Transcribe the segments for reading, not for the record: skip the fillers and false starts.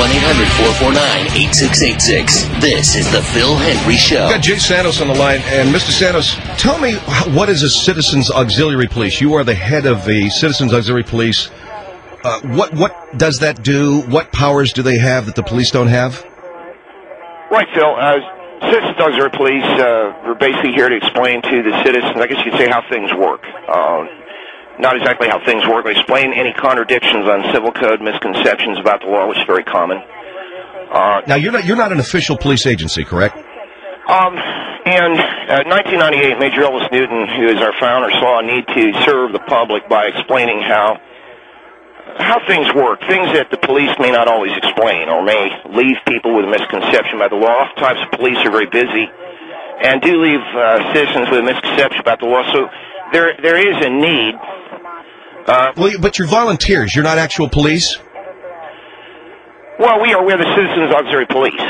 1-800-449-8686. This is the Phil Hendry Show. We've got Jay Santos on the line. And Mr. Santos, tell me, what is a Citizens Auxiliary Police? You are the head of the Citizens Auxiliary Police. What does that do? What powers do they have that the police don't have? Right, Phil. Citizens Auxiliary Police, we're basically here to explain to the citizens, I guess you could say, how things work. Not exactly how things work, but explain any contradictions on civil code, misconceptions about the law, which is very common. Now, you're not an official police agency, correct? In 1998, Major Ellis Newton, who is our founder, saw a need to serve the public by explaining how things work, things that the police may not always explain or may leave people with a misconception about the law. Oftentimes the police are very busy and do leave citizens with a misconception about the law, so there is a need. But you're volunteers. You're not actual police? Well, we're the Citizens Auxiliary Police.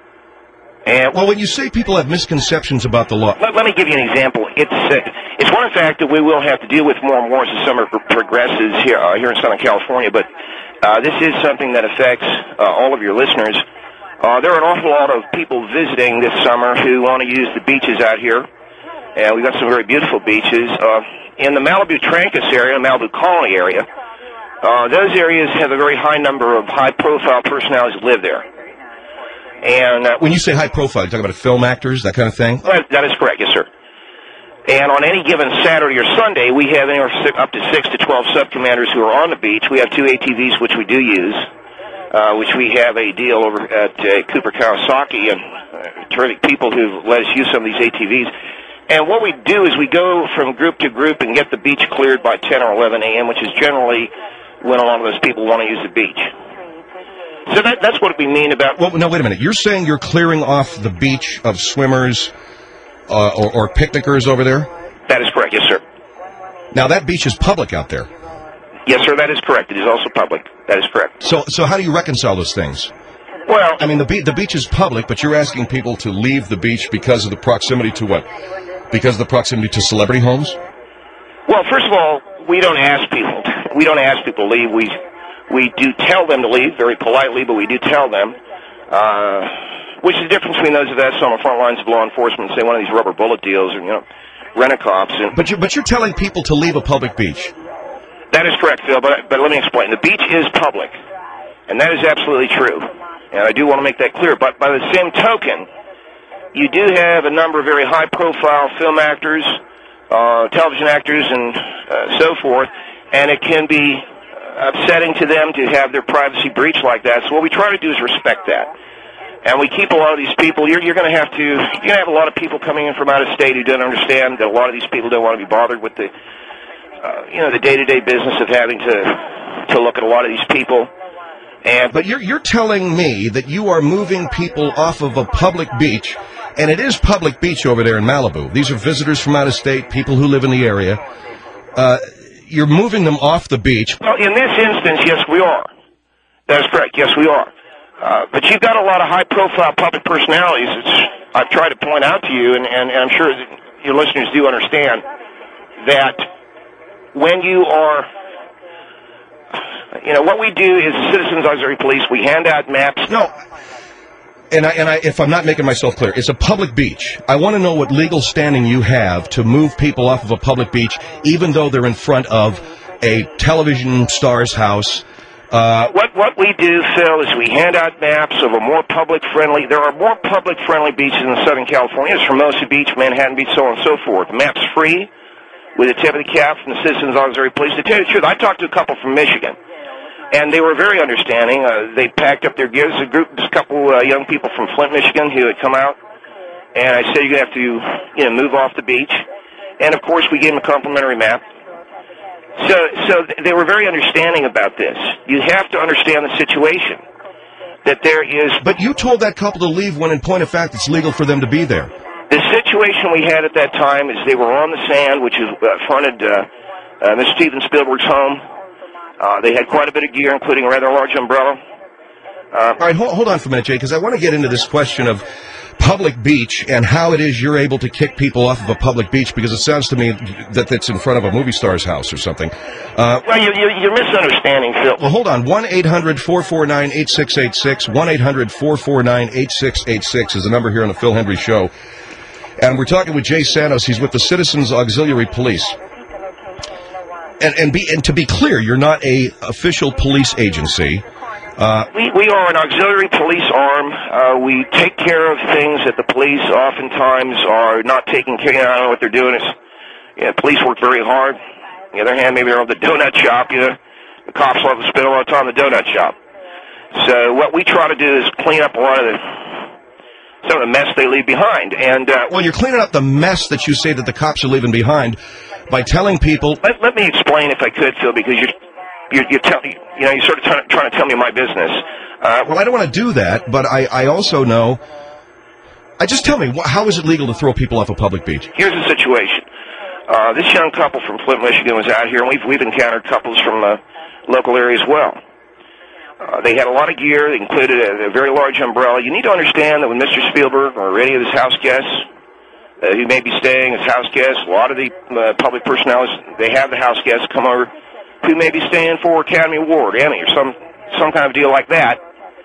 And well, when you say people have misconceptions about the law... Let me give you an example. It's one fact that we will have to deal with more and more as the summer progresses here in Southern California, but this is something that affects all of your listeners. There are an awful lot of people visiting this summer who want to use the beaches out here, and we've got some very beautiful beaches. In the Malibu-Trancas area, Malibu Colony area, those areas have a very high number of high-profile personalities that live there. And when you say high profile, you're talking about film actors, that kind of thing? That is correct, yes, sir. And on any given Saturday or Sunday, we have anywhere up to 6 to 12 sub-commanders who are on the beach. We have 2 ATVs, which we do use, which we have a deal over at Cooper Kawasaki and terrific people who let us use some of these ATVs. And what we do is we go from group to group and get the beach cleared by 10 or 11 a.m., which is generally when a lot of those people want to use the beach. So that's what we mean about... Well, no, wait a minute. You're saying you're clearing off the beach of swimmers or picnickers over there? That is correct, yes, sir. Now, that beach is public out there. Yes, sir, that is correct. It is also public. That is correct. So how do you reconcile those things? Well... I mean, the beach is public, but you're asking people to leave the beach because of the proximity to what? Because of the proximity to celebrity homes? Well, first of all, we don't ask people. We don't ask people to leave. We do tell them to leave very politely, but we do tell them, which is the difference between those of us on the front lines of law enforcement, say one of these rubber bullet deals, or rent-a-cops. But you're telling people to leave a public beach. That is correct, Phil. But let me explain. The beach is public, and that is absolutely true. And I do want to make that clear. But by the same token, you do have a number of very high-profile film actors, television actors, and so forth, and it can be upsetting to them to have their privacy breached like that. So what we try to do is respect that. And we keep a lot of these people. You're going to have a lot of people coming in from out of state who don't understand that a lot of these people don't want to be bothered with the day-to-day business of having to look at a lot of these people. But you're telling me that you are moving people off of a public beach, and it is public beach over there in Malibu. These are visitors from out of state, people who live in the area. You're moving them off the beach. Well, in this instance, yes, we are. That is correct. Yes, we are. But you've got a lot of high-profile public personalities. I've tried to point out to you, and I'm sure that your listeners do understand, that when you are, what we do is Citizens Auxiliary Police, we hand out maps. No. And if I'm not making myself clear, it's a public beach. I want to know what legal standing you have to move people off of a public beach, even though they're in front of a television star's house. What we do, Phil, is we hand out maps of a more public-friendly... There are more public-friendly beaches in Southern California. It's Hermosa Beach, Manhattan Beach, so on and so forth. The map's free, with a tip of the cap from the Citizens Auxiliary Police. To tell you the truth, I talked to a couple from Michigan, and they were very understanding. They packed up their gear. There's a couple young people from Flint, Michigan, who had come out, and I said, you're going to have to move off the beach. And, of course, we gave them a complimentary map. So they were very understanding about this. You have to understand the situation, that there is... But you told that couple to leave when, in point of fact, it's legal for them to be there. The situation we had at that time is they were on the sand, which is fronted Mr. Steven Spielberg's home. They had quite a bit of gear, including a rather large umbrella. All right, hold on for a minute, Jay, because I want to get into this question of public beach and how it is you're able to kick people off of a public beach, because it sounds to me that it's in front of a movie star's house or something. Well, you're misunderstanding, Phil. Well, hold on. 1-800-449-8686. 1-800-449-8686 is the number here on the Phil Hendrie Show. And we're talking with Jay Santos. He's with the Citizens Auxiliary Police. And to be clear, you're not a official police agency. We are an auxiliary police arm. We take care of things that the police oftentimes are not taking care of. I don't know what they're doing. Police work very hard. On the other hand, maybe they're on the donut shop. The cops love to spend a lot of time in the donut shop. So what we try to do is clean up some of the mess they leave behind. And well, you're cleaning up the mess that you say that the cops are leaving behind by telling people. Let me explain, if I could, Phil, because you're sort of trying to tell me my business. Well, I don't want to do that, but I also know. Just tell me, how is it legal to throw people off a public beach? Here's the situation. This young couple from Flint, Michigan was out here, and we've encountered couples from local area as well. They had a lot of gear. They included a very large umbrella. You need to understand that when Mr. Spielberg or any of his house guests who may be staying as house guests, a lot of the public personnel, they have the house guests come over who may be staying for Academy Award, Emmy, or some kind of deal like that.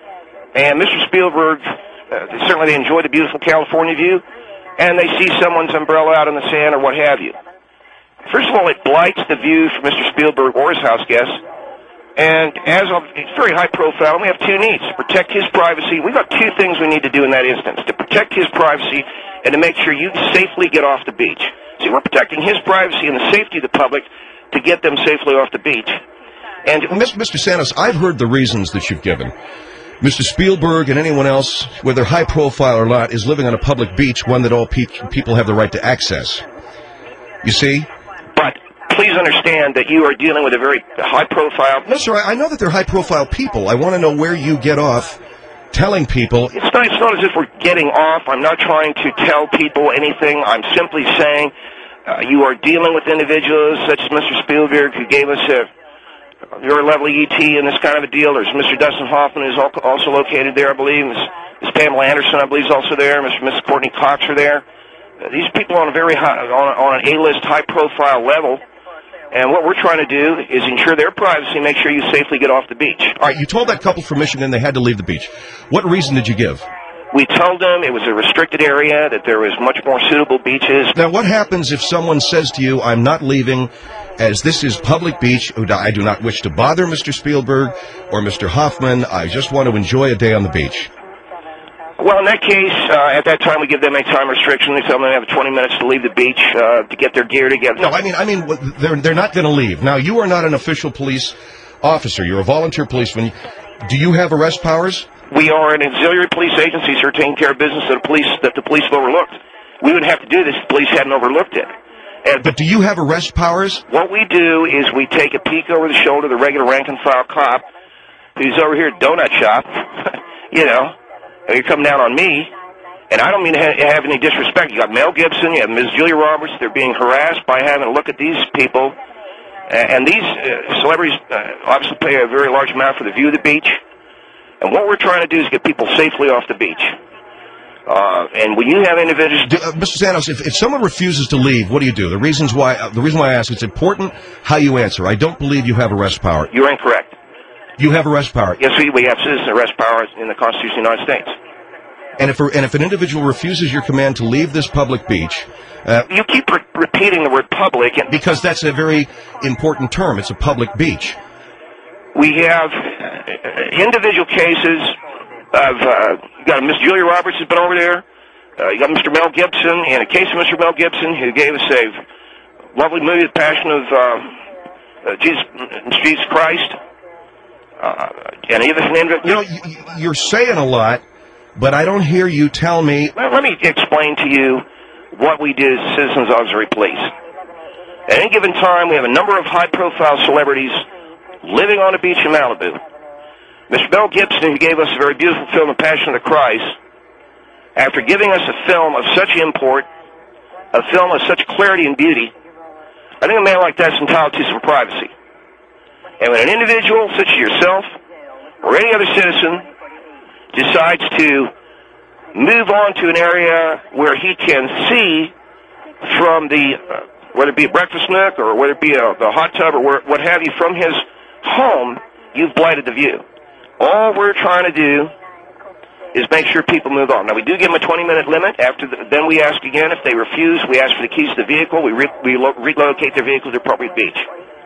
And Mr. Spielberg, certainly they enjoy the beautiful California view, and they see someone's umbrella out in the sand or what have you. First of all, it blights the view for Mr. Spielberg or his house guests. And it's very high profile, and we have two needs: to protect his privacy. We've got two things we need to do in that instance: to protect his privacy and to make sure you safely get off the beach. See, we're protecting his privacy and the safety of the public to get them safely off the beach. And Mr. Santos, I've heard the reasons that you've given. Mr. Spielberg and anyone else, whether high profile or not, is living on a public beach, one that all people have the right to access. You see? But please understand that you are dealing with a very high profile... No, sir, I know that they're high profile people. I want to know where you get off telling people... It's not as if we're getting off. I'm not trying to tell people anything. I'm simply saying... you are dealing with individuals such as Mr. Spielberg, who gave us a very lovely ET and this kind of a deal. There's Mr. Dustin Hoffman, who's also located there, I believe. Ms. Pamela Anderson, I believe, is also there. Mrs. Courtney Cox are there. These people are on a very high, on an A-list, high-profile level. And what we're trying to do is ensure their privacy, make sure you safely get off the beach. All right, you told that couple from Michigan they had to leave the beach. What reason did you give? We told them it was a restricted area, that there was much more suitable beaches. Now, what happens if someone says to you, I'm not leaving, as this is public beach, I do not wish to bother Mr. Spielberg or Mr. Hoffman, I just want to enjoy a day on the beach? Well, in that case, at that time, we give them a time restriction. We tell them they have 20 minutes to leave the beach to get their gear together. No, I mean, they're not going to leave. Now, you are not an official police officer. You're a volunteer policeman. Do you have arrest powers? We are an auxiliary police agency, sir, taking care of business that the police have overlooked. We wouldn't have to do this if the police hadn't overlooked it. But do you have arrest powers? What we do is we take a peek over the shoulder of the regular rank-and-file cop who's over here at Donut Shop, and you're coming down on me, and I don't mean to have any disrespect. You got Mel Gibson, you have Ms. Julia Roberts. They're being harassed by having a look at these people. And these celebrities obviously pay a very large amount for the view of the beach. And what we're trying to do is get people safely off the beach. And when you have individuals... Mr. Santos, if someone refuses to leave, what do you do? The reason why I ask, it's important how you answer. I don't believe you have arrest power. You're incorrect. You have arrest power. Yes, we have citizen arrest power in the Constitution of the United States. And if an individual refuses your command to leave this public beach... you keep repeating the word public. Because that's a very important term. It's a public beach. We have individual cases of... you got Miss Julia Roberts has been over there. You got Mr. Mel Gibson. And a case of Mr. Mel Gibson who gave us a lovely movie, The Passion of Jesus Christ. You're saying a lot, but I don't hear you tell me... Let me explain to you what we do as Citizens Auxiliary Police. At any given time, we have a number of high-profile celebrities living on a beach in Malibu. Mr. Mel Gibson, who gave us a very beautiful film, The Passion of the Christ, after giving us a film of such import, a film of such clarity and beauty, I think a man like that's entitled to some privacy. And when an individual, such as yourself, or any other citizen, decides to move on to an area where he can see from the, whether it be a breakfast nook or whether it be the hot tub or what have you, from his home, you've blighted the view. All we're trying to do is make sure people move on. Now, we do give them a 20-minute limit. Then we ask again. If they refuse, we ask for the keys to the vehicle. We relocate their vehicle to the appropriate beach.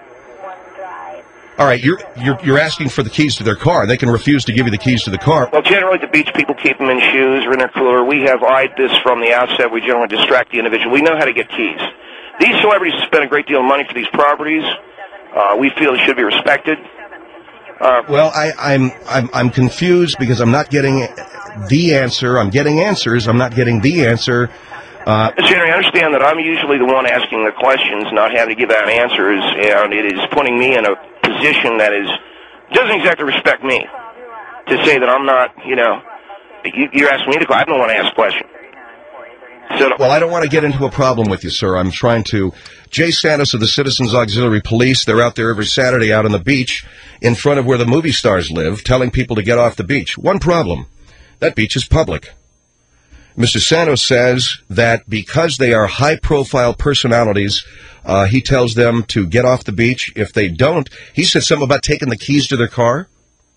All right, you're asking for the keys to their car. They can refuse to give you the keys to the car. Well, generally, the beach people keep them in shoes or in their cooler. We have eyed this from the outset. We generally distract the individual. We know how to get keys. These celebrities spend a great deal of money for these properties. We feel they should be respected. Well, I'm confused because I'm not getting the answer. I'm getting answers. I'm not getting the answer. Mr. Henry, I understand that I'm usually the one asking the questions, not having to give out answers, and it is putting me in a position that doesn't exactly respect me to say that I'm not, you're asking me to. I don't want to ask questions. Well, I don't want to get into a problem with you, sir. I'm trying to. Jay Santos of the Citizens Auxiliary Police, they're out there every Saturday out on the beach in front of where the movie stars live, telling people to get off the beach. One problem. That beach is public. Mr. Santos says that because they are high-profile personalities, he tells them to get off the beach. If they don't, he said something about taking the keys to their car.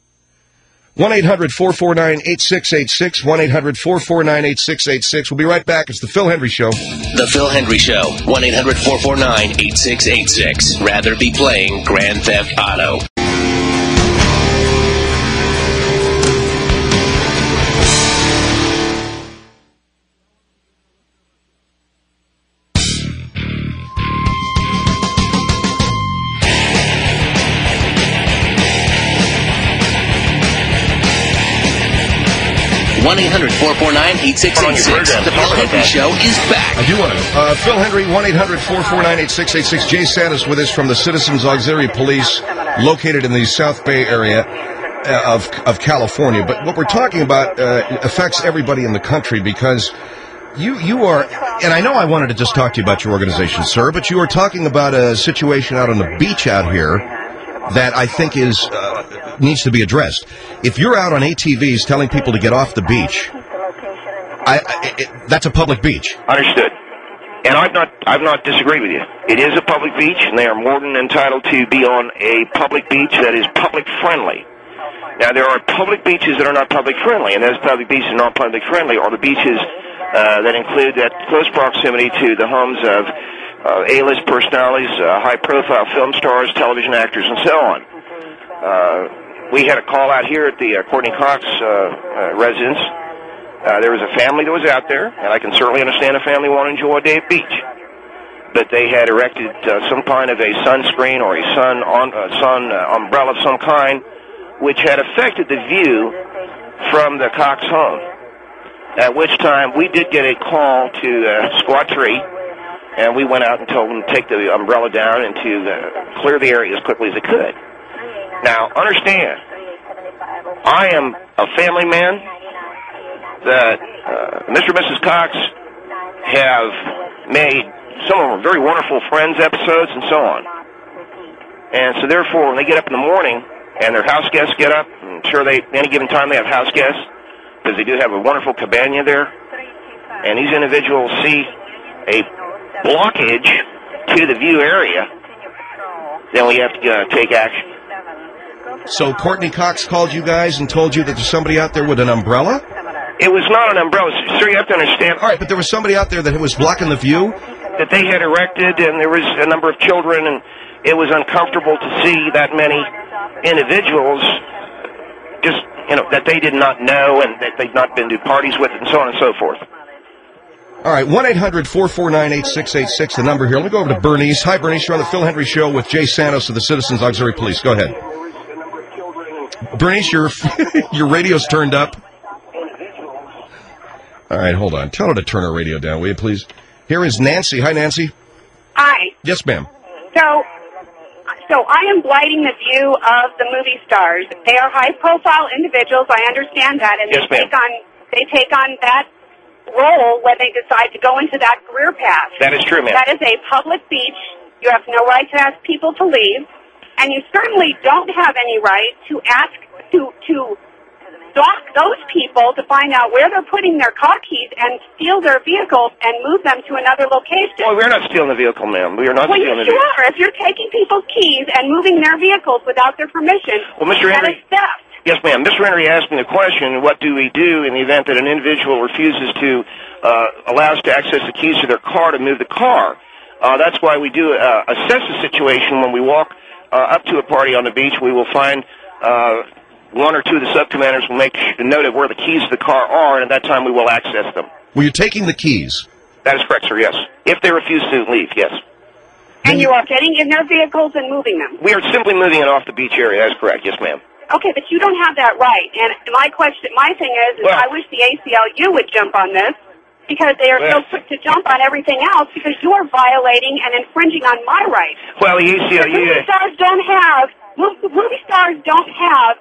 1-800-449-8686, 1-800-449-8686. We'll be right back. It's the Phil Hendry Show. The Phil Hendry Show, 1-800-449-8686. Rather be playing Grand Theft Auto. 1-800-449-8686. The Phil Hendry Show is back. I do want to. Phil Hendry, 1-800-449-8686. Jay Santos with us from the Citizens Auxiliary Police, located in the South Bay area of California. But what we're talking about affects everybody in the country because you are, and I know I wanted to just talk to you about your organization, sir, but you are talking about a situation out on the beach out here that I think needs to be addressed. If you're out on ATVs telling people to get off the beach, that's a public beach. Understood. And I've not disagreed with you. It is a public beach, and they are more than entitled to be on a public beach that is public friendly. Now, there are public beaches that are not public friendly, and those public beaches not public friendly are the beaches that include that close proximity to the homes of A-list personalities, high-profile film stars, television actors, and so on. We had a call out here at the Courtney Cox residence. There was a family that was out there, and I can certainly understand a family want to enjoy a day at beach. But they had erected some kind of a sunscreen or a sun umbrella of some kind, which had affected the view from the Cox home. At which time we did get a call to Squad 3, and we went out and told them to take the umbrella down and to clear the area as quickly as they could. Now, understand, I am a family man that Mr. and Mrs. Cox have made some of them very wonderful Friends episodes and so on. And so therefore, when they get up in the morning and their house guests get up, I'm sure any given time they have house guests, because they do have a wonderful cabana there, and these individuals see a blockage to the view area, then we have to take action. So Courtney Cox called you guys and told you that there's somebody out there with an umbrella? It was not an umbrella. Sir, you have to understand. All right, but there was somebody out there that was blocking the view? That they had erected, and there was a number of children, and it was uncomfortable to see that many individuals just, that they did not know and that they'd not been to parties with, and so on and so forth. All right, 1-800-449-8686, the number here. Let me go over to Bernice. Hi, Bernice. You're on the Phil Hendry Show with Jay Santos of the Citizens Auxiliary Police. Go ahead. Bernice, your radio's turned up. All right, hold on. Tell her to turn her radio down, will you, please? Here is Nancy. Hi, Nancy. Hi. Yes, ma'am. So I am blighting the view of the movie stars. They are high-profile individuals. I understand that, and yes, they take on that role when they decide to go into that career path. That is true, ma'am. That is a public beach. You have no right to ask people to leave, and you certainly don't have any right to ask to stalk those people to find out where they're putting their car keys and steal their vehicles and move them to another location. Oh, we're not stealing the vehicle, ma'am. We are not Well, stealing you the vehicle. are. If you're taking people's keys and moving their vehicles without their permission, Well, Mr. that Henry, is theft. yes, ma'am. Mr. Henry asked me the question, what do we do in the event that an individual refuses to allow us to access the keys to their car to move the car? That's why we do assess the situation when we walk up to a party on the beach. We will find one or two of the sub-commanders will make note of where the keys to the car are, and at that time we will access them. Well, you're taking the keys. That is correct, sir, yes. If they refuse to leave, yes. And you are getting in their vehicles and moving them. We are simply moving it off the beach area. That is correct, yes, ma'am. Okay, but you don't have that right. And my thing is Well, I wish the ACLU would jump on this because they are so quick to jump on everything else because you are violating and infringing on my rights. Well, the Movie ACLU... stars don't have. Movie stars don't have.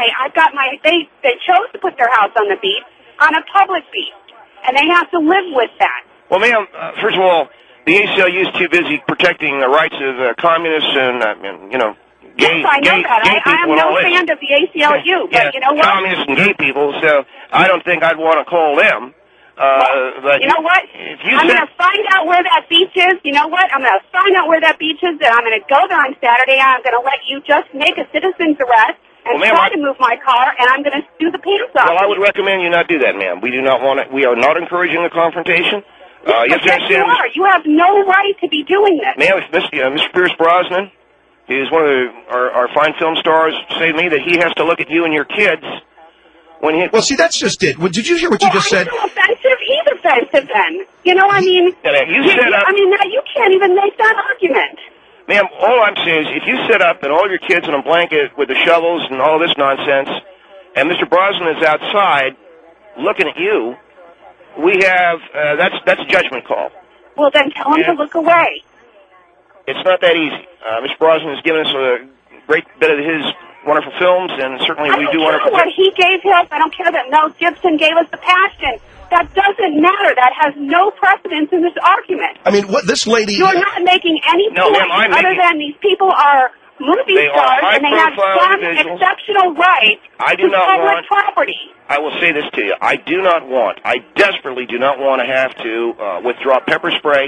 They chose to put their house on the beach, on a public beach, and they have to live with that. Well, ma'am, first of all, the ACLU is too busy protecting the rights of communists and gay, Yes, I know gay, that. gay I am people and no all this. fan of the ACLU, but Yeah, you know what? communists and gay people, so I don't think I'd want to call them. But you know what? If you I'm said, going to find out where that beach is. You know what? I'm going to find out where that beach is, and I'm going to go there on Saturday, and I'm going to let you just make a citizen's arrest and Well, ma'am, try to move my car, and I'm going to do the pants off. well, I would recommend you not do that, ma'am. We do not want it. We are not encouraging a confrontation. Yes, you are. You have no right to be doing this. Ma'am, if Mr. Pierce Brosnan, who's one of our fine film stars, say to me that he has to look at you and your kids when he... Well, see, that's just it. Well, did you hear what you just said? It's not offensive. He's offensive then. You know, I mean... You set up... I mean, now you can't even make that argument. Ma'am, all I'm saying is if you set up and all of your kids in a blanket with the shovels and all this nonsense, and Mr. Brosnan is outside looking at you, we have... that's a judgment call. Well, then tell him to look away. It's not that easy. Mr. Brosnan has given us a great bit of his wonderful films, and certainly we do wonderful I don't care what he gave him. I don't care that Mel Gibson gave us The Passion. That doesn't matter. That has no precedence in this argument. I mean, what this lady... You're not making any No, point ma'am, other than these people are movie They are stars and they have high-profile some individuals. exceptional right I do to not public want- property. I will say this to you. I desperately do not want to have to withdraw pepper spray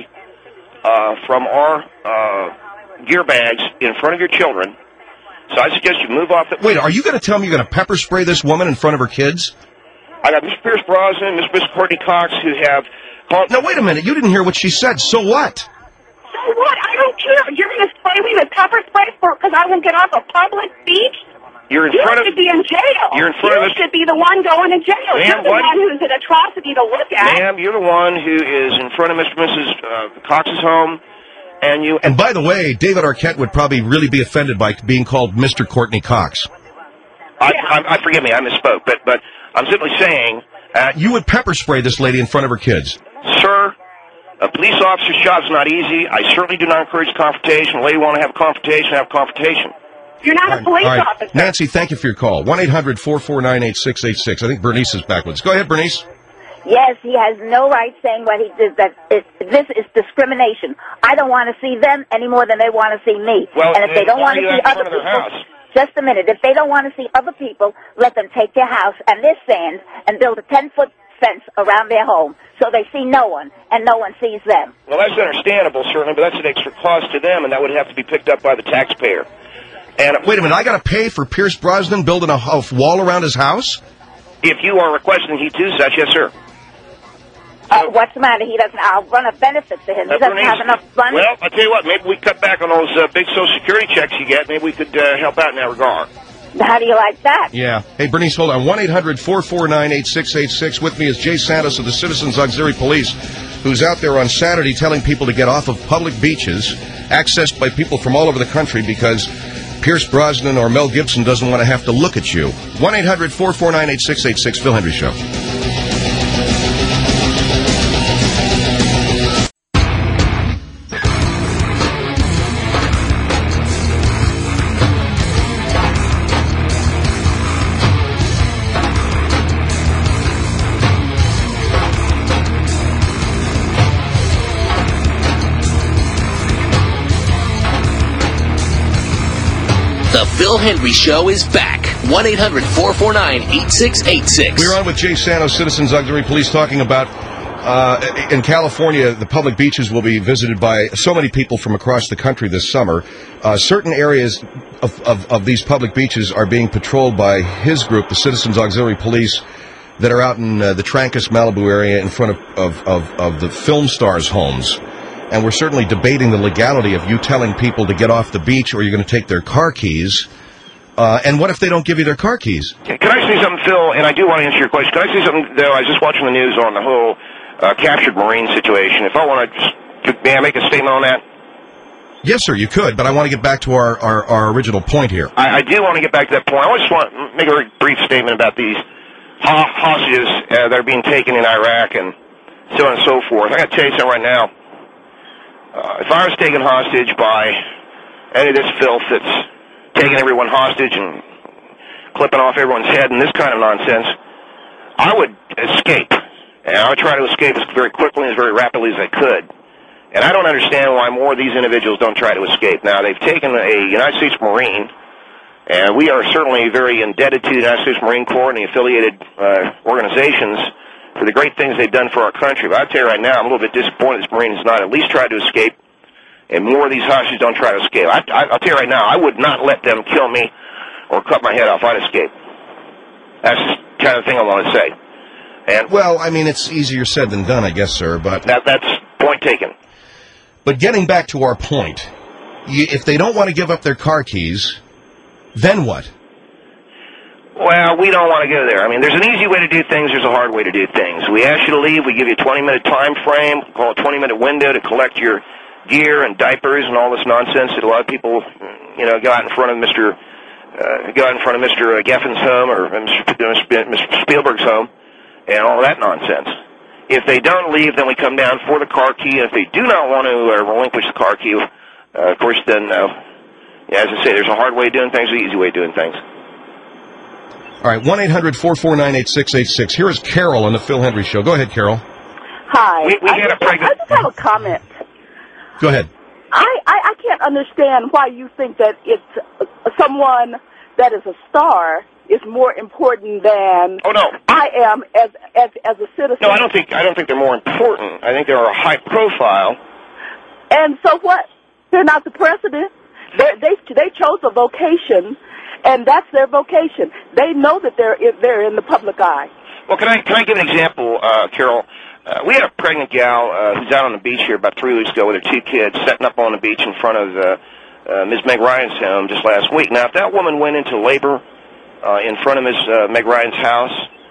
from our gear bags in front of your children. So I suggest you move off the... Wait, are you going to tell me you're going to pepper spray this woman in front of her kids? I got Mr. Pierce Brosnan, Miss Courtney Cox, who have... No, wait a minute. You didn't hear what she said. So what? So what? I don't care. You're going to spray me with pepper spray because I won't get off a public beach? You're in You front of... should be in jail. You're in front you of us. should be the one going to jail. Ma'am, You're the what? one who's an atrocity to look at. Ma'am, you're the one who is in front of Mr. and Mrs. Cox's home, and you... And by the way, David Arquette would probably really be offended by being called Mr. Courtney Cox. I forgive me, I misspoke, but I'm simply saying... You would pepper spray this lady in front of her kids. Sir, a police officer's job's not easy. I certainly do not encourage confrontation. The lady want to have a confrontation, have a confrontation. You're not a police officer. Nancy, thank you for your call. 1-800-449-8686. I think Bernice is back with us. Go ahead, Bernice. Yes, he has no right saying what he did. This is discrimination. I don't want to see them any more than they want to see me. Well, and if they don't want to see other people, house? just a minute. If they don't want to see other people, let them take their house and their sand and build a 10-foot fence around their home so they see no one and no one sees them. Well, that's understandable, certainly, but that's an extra cost to them, and that would have to be picked up by the taxpayer. And Wait a minute. I got to pay for Pierce Brosnan building a wall around his house? if you are requesting he do such, yes, sir. What's the matter? He doesn't. I'll run a benefit to him. He doesn't have enough money. Well, I'll tell you what. Maybe we cut back on those big Social Security checks you get. Maybe we could help out in that regard. How do you like that? Yeah. Hey, Bernice, hold on. 1-800-449-8686. With me is Jay Santos of the Citizens Auxiliary Police, who's out there on Saturday telling people to get off of public beaches, accessed by people from all over the country because Pierce Brosnan or Mel Gibson doesn't want to have to look at you. 1-800-449-8686. Phil Hendry Show. The Phil Hendry Show is back. 1-800-449-8686. We're on with Jay Santos, Citizens Auxiliary Police, talking about in California, the public beaches will be visited by so many people from across the country this summer. Certain areas of these public beaches are being patrolled by his group, the Citizens Auxiliary Police, that are out in the Trancas, Malibu area in front of the film stars' homes. And we're certainly debating the legality of you telling people to get off the beach or you're going to take their car keys. And what if they don't give you their car keys? Can I say something, Phil? And I do want to answer your question. Can I say something, though? I was just watching the news on the whole captured Marine situation. If I want to, may I make a statement on that? Yes, sir, you could, but I want to get back to our original point here. I do want to get back to that point. I just want to make a very brief statement about these hostages that are being taken in Iraq and so on and so forth. I got to tell you something right now. If I was taken hostage by any of this filth that's taking everyone hostage and clipping off everyone's head and this kind of nonsense, I would escape. And I would try to escape as very quickly and as very rapidly as I could. And I don't understand why more of these individuals don't try to escape. Now, they've taken a United States Marine, and we are certainly very indebted to the United States Marine Corps and the affiliated organizations for the great things they've done for our country. But I'll tell you right now, I'm a little bit disappointed this Marine has not at least tried to escape, and more of these hostages don't try to escape. I'll tell you right now, I would not let them kill me or cut my head off. I'd escape. That's just the kind of thing I want to say. And well, I mean, it's easier said than done, I guess, sir, but that's point taken. But getting back to our point, if they don't want to give up their car keys, then what? Well, we don't want to go there. I mean, there's an easy way to do things. There's a hard way to do things. We ask you to leave. We give you a 20-minute time frame, call a 20-minute window to collect your gear and diapers and all this nonsense that a lot of people, go out in front of Mr. Geffen's home or Mr. Spielberg's home and all that nonsense. If they don't leave, then we come down for the car key. And if they do not want to relinquish the car key, of course, then, as I say, there's a hard way of doing things, an easy way of doing things. All right, 1-800-449-8686. Here is Carol on the Phil Hendry Show. Go ahead, Carol. Hi. I just have a comment. Go ahead. I can't understand why you think that it's someone that is a star is more important than I am as a citizen. No, I don't think they're more important. I think they're a high profile. And so what? They're not the president. They chose a vocation, and that's their vocation. They know that they're in the public eye. Well, can I give an example, Carol? We had a pregnant gal who's out on the beach here about 3 weeks ago with her 2 kids, setting up on the beach in front of Ms. Meg Ryan's home just last week. Now, if that woman went into labor in front of Ms. Meg Ryan's house,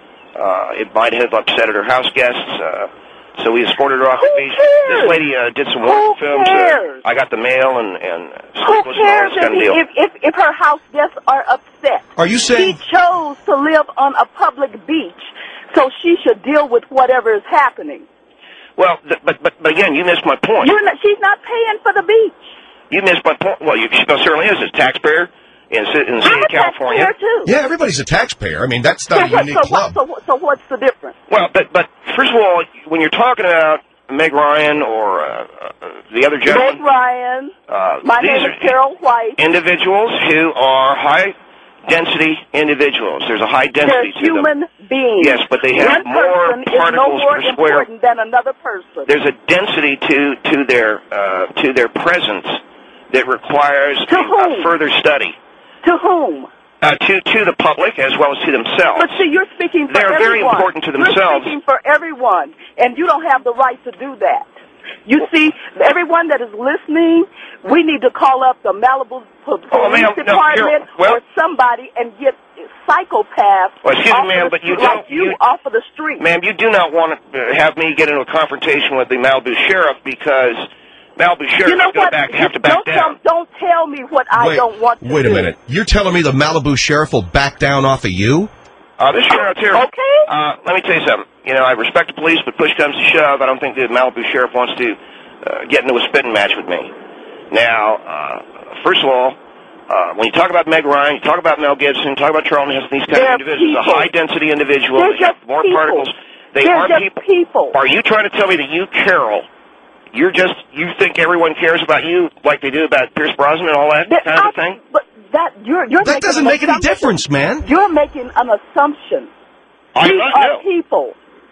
it might have upset her house guests. So we escorted her off the beach. This lady did some work films. I got the mail and who cares if her house guests are upset? Are you saying she chose to live on a public beach, so she should deal with whatever is happening? Well, but again, you missed my point. She's not paying for the beach. You missed my point. Well, she certainly is a taxpayer in the state of California. Too. Yeah, everybody's a taxpayer. I mean, that's not a unique club. So what's the difference? Well, but first of all, when you're talking about Meg Ryan or the other gentleman, Meg Ryan. My name is Carol White. Individuals who are high-density individuals. There's a high density to them. They're human beings. Yes, but they have more particles per square. Important than another person. There's a density to their presence that requires a further study. To whom? To the public as well as to themselves. But see, you're speaking for everyone. They're very important to themselves. You're speaking for everyone, and you don't have the right to do that. You see, everyone that is listening, we need to call up the Malibu Police Department or somebody and get psychopaths off of the street. Ma'am, you do not want to have me get into a confrontation with the Malibu Sheriff because Malibu Sheriff have to back down. Don't tell me what I don't want to do. Wait a minute. You're telling me the Malibu Sheriff will back down off of you? This Sheriff's here. Okay. Let me tell you something. I respect the police, but push comes to shove, I don't think the Malibu Sheriff wants to get into a spitting match with me. Now, first of all, when you talk about Meg Ryan, you talk about Mel Gibson, talk about Charlton Heston, these kind of individuals, a high-density individual, they have more particles. They are just people. Are you trying to tell me that you, Carol, You think everyone cares about you like they do about Pierce Brosnan and all that kind of thing? But that doesn't make any difference, man. You're making an assumption. These are people.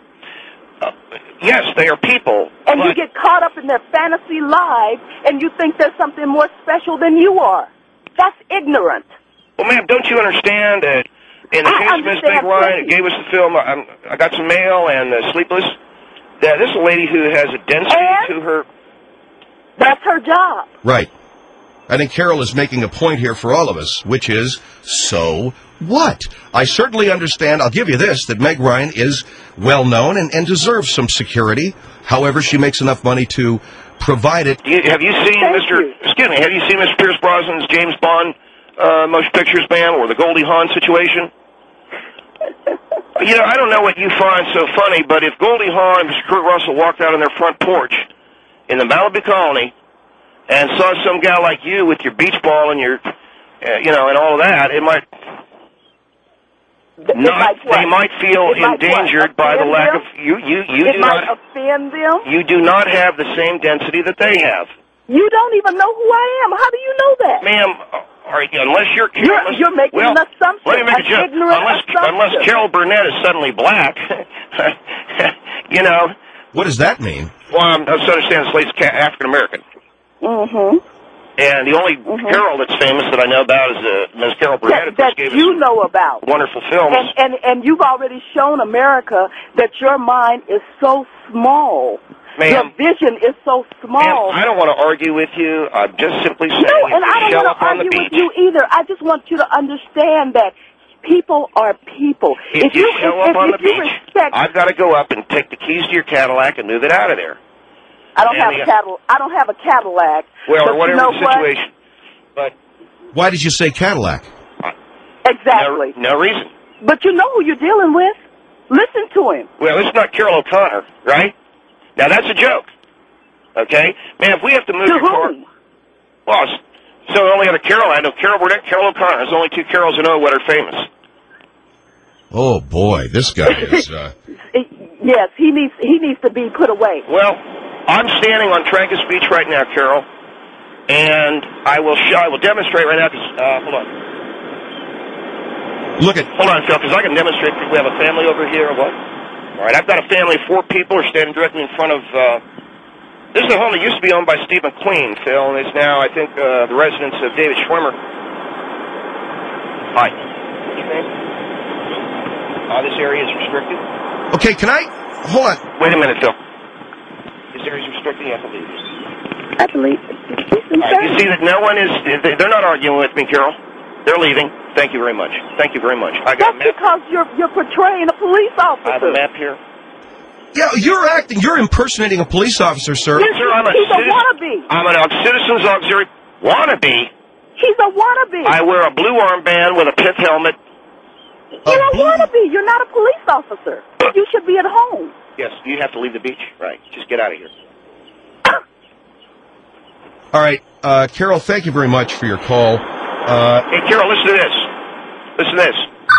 Yes, they are people. And you get caught up in their fantasy lives, and you think there's something more special than you are. That's ignorant. Well, ma'am, don't you understand that in the case of Ms. Meg Ryan, who gave us the film, I Got Some Mail and Sleepless, that this is a lady who has a density to her... That's her job. Right. I think Carol is making a point here for all of us, which is, so what? I certainly understand, I'll give you this, that Meg Ryan is well-known and deserves some security. However, she makes enough money to provide it. Have you seen Mr. Pierce Brosnan's James Bond motion pictures, ma'am, or the Goldie Hawn situation? I don't know what you find so funny, but if Goldie Hawn and Mr. Kurt Russell walked out on their front porch in the Malibu colony and saw some guy like you with your beach ball and your, and all of that, they might feel endangered by the lack of you. It might offend them. You do not have the same density that they have. You don't even know who I am. How do you know that, ma'am? Unless you're making an assumption. Let me make a joke. Unless Carol Burnett is suddenly black, What does that mean? Well, I understand this lady's African American. Mm-hmm. And the only Carol that's famous that I know about is Ms. Carol Burnett. That you know about. Wonderful films. And you've already shown America that your mind is so small. Ma'am, your vision is so small. Ma'am, I don't want to argue with you. I'm just simply saying and I don't want to argue with you either. I just want you to understand that people are people. If you show up on the beach, I've got to go up and take the keys to your Cadillac and move it out of there. I don't have a Cadillac. Well, or whatever the situation. But why did you say Cadillac? Exactly. No reason. But you know who you're dealing with. Listen to him. Well, this is not Carol O'Connor, right? Now, that's a joke. Okay? Man, if we have to move your car... Well, so the only other Carol I know, Carol Burnett, Carol O'Connor. There's only two Carols I know what are famous. Oh, boy, this guy is... Yes, he needs to be put away. Well, I'm standing on Trancas Beach right now, Carol, and I will demonstrate right now, because, hold on. Hold on, Phil, because I can demonstrate, because we have a family over here, or what? All right, I've got a family of 4 people who are standing directly in front of, this is a home that used to be owned by Steve McQueen, Phil, and is now, I think, the residence of David Schwimmer. Hi. What's your name? This area is restricted. Okay, hold on. Wait a minute, Phil. This area is restricted, you have to leave. I believe. You see that no one is, they're not arguing with me, Carol. They're leaving. Thank you very much. Thank you very much. That's because you're portraying a police officer. I have a map here. Yeah, you're impersonating a police officer, sir. Yes, sir, he's a wannabe. I'm a Citizens Auxiliary wannabe. He's a wannabe. I wear a blue armband with a pith helmet. You're a wannabe. You're not a police officer. You should be at home. Yes, you have to leave the beach. Right. Just get out of here. All right, Carol, thank you very much for your call. Hey, Carol, listen to this. Listen to this.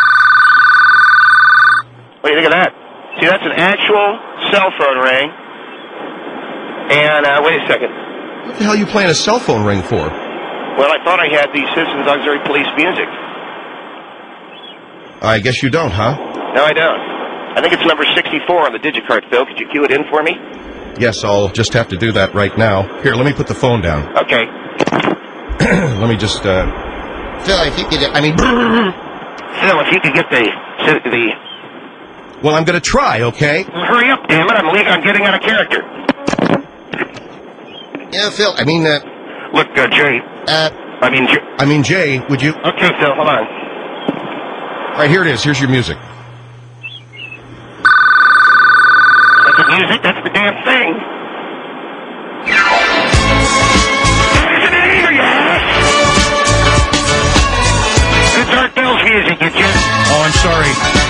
What do you think of that? See, that's an actual cell phone ring. And, wait a second. What the hell are you playing a cell phone ring for? Well, I thought I had the Citizens Auxiliary Police music. I guess you don't, huh? No, I don't. I think it's number 64 on the digicard, Phil. Could you cue it in for me? Yes, I'll just have to do that right now. Here, let me put the phone down. Okay. Let me just, Phil, if you could, Phil, if you could get the... Well, I'm going to try, okay? Well, hurry up, damn it. I'm getting out of character. Yeah, Phil, Look, Jay. Jay, would you... Okay, Phil, hold on. All right, here it is. Here's your music. That's the music. That's the damn thing. It's Art Bell's music, you just... Oh, I'm sorry.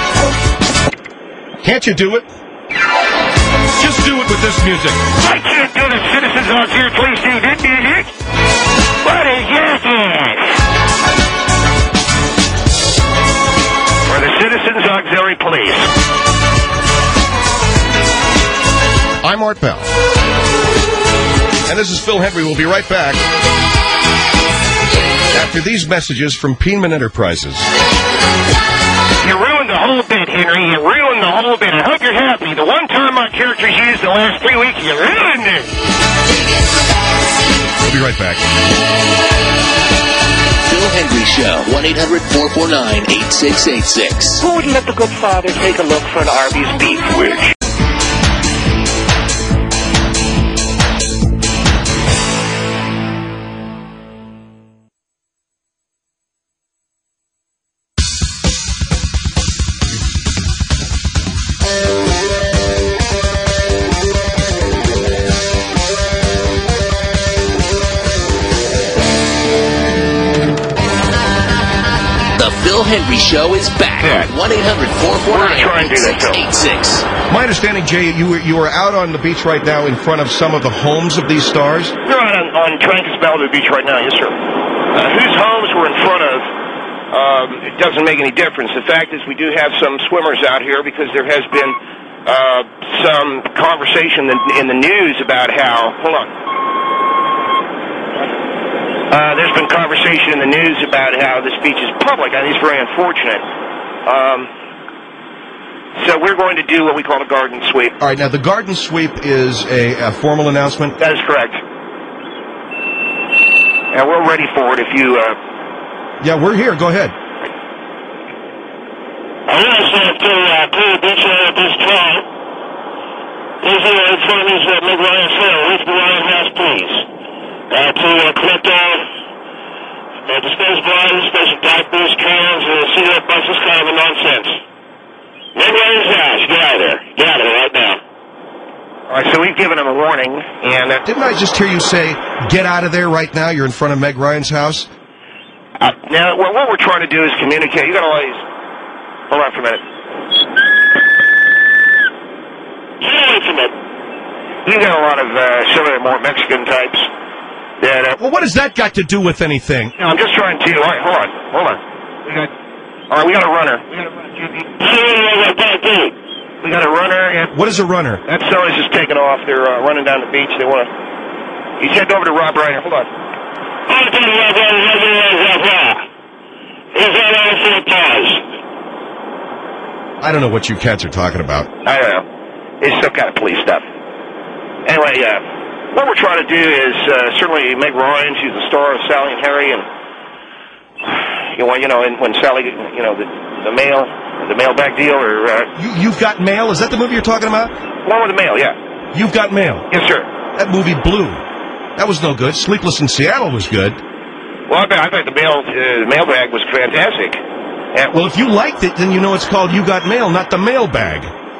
Can't you do it? Just do it with this music. I can't do the Citizens Auxiliary Police music. What is this? For the Citizens Auxiliary Police. I'm Art Bell. And this is Phil Hendry. We'll be right back after these messages from Peenman Enterprises. You ruined the whole bit, Henry. You ruined the whole bit. I hope you're happy. The one time my character's used the last 3 weeks, you ruined it. We'll be right back. Phil Hendry Show, 1-800-449-8686. Who would let the good father take a look for an Arby's beef wish? Phil Hendry Show is back. 1-800-449-8686. My understanding, Jay, you are out on the beach right now in front of some of the homes of these stars? We're on Trancas Malibu Beach right now, yes, sir. Whose homes we're in front of, it doesn't make any difference. The fact is we do have some swimmers out here because there has been some conversation in the news about how... Hold on. There's been conversation in the news about how this beach is public. I think it's very unfortunate. So we're going to do what we call a garden sweep. All right, now the garden sweep is a formal announcement? That is correct. And we're ready for it if you... Yeah, we're here. Go ahead. I want to say to the beach area at this time. Please, in front of this Mid-Ryan Sale, reach the Ryan House, please. To collect all disposable items, special diapers, cans, cigarette butts, this kind of nonsense. Mid-Ryan's house, get out of there. Get out of there right now. All right, so we've given him a warning, and... Didn't I just hear you say, get out of there right now? You're in front of Meg Ryan's house? Now, what we're trying to do is communicate. You got all these... Hold on for a minute. Get away from it. You got a lot of some of the more Mexican types. That, well, what has that got to do with anything? No, I'm just trying to... All right, hold on. All right, we got a runner. We got a runner. And what is a runner? That somebody's just taking off. They're running down the beach. They want to... He's heading over to Rob Reiner. Hold on. I don't know what you cats are talking about. I don't know. It's some kind of police stuff. Anyway, what we're trying to do is certainly Meg Ryan. She's the star of Sally and Harry, and when Sally, the mailbag deal, or You've Got Mail. Is that the movie you're talking about? One with the mail, yeah. You've Got Mail. Yes, sir. That movie blew. That was no good. Sleepless in Seattle was good. Well, I thought the mailbag was fantastic. Well, if you liked it, then you know it's called You Got Mail, not the mailbag.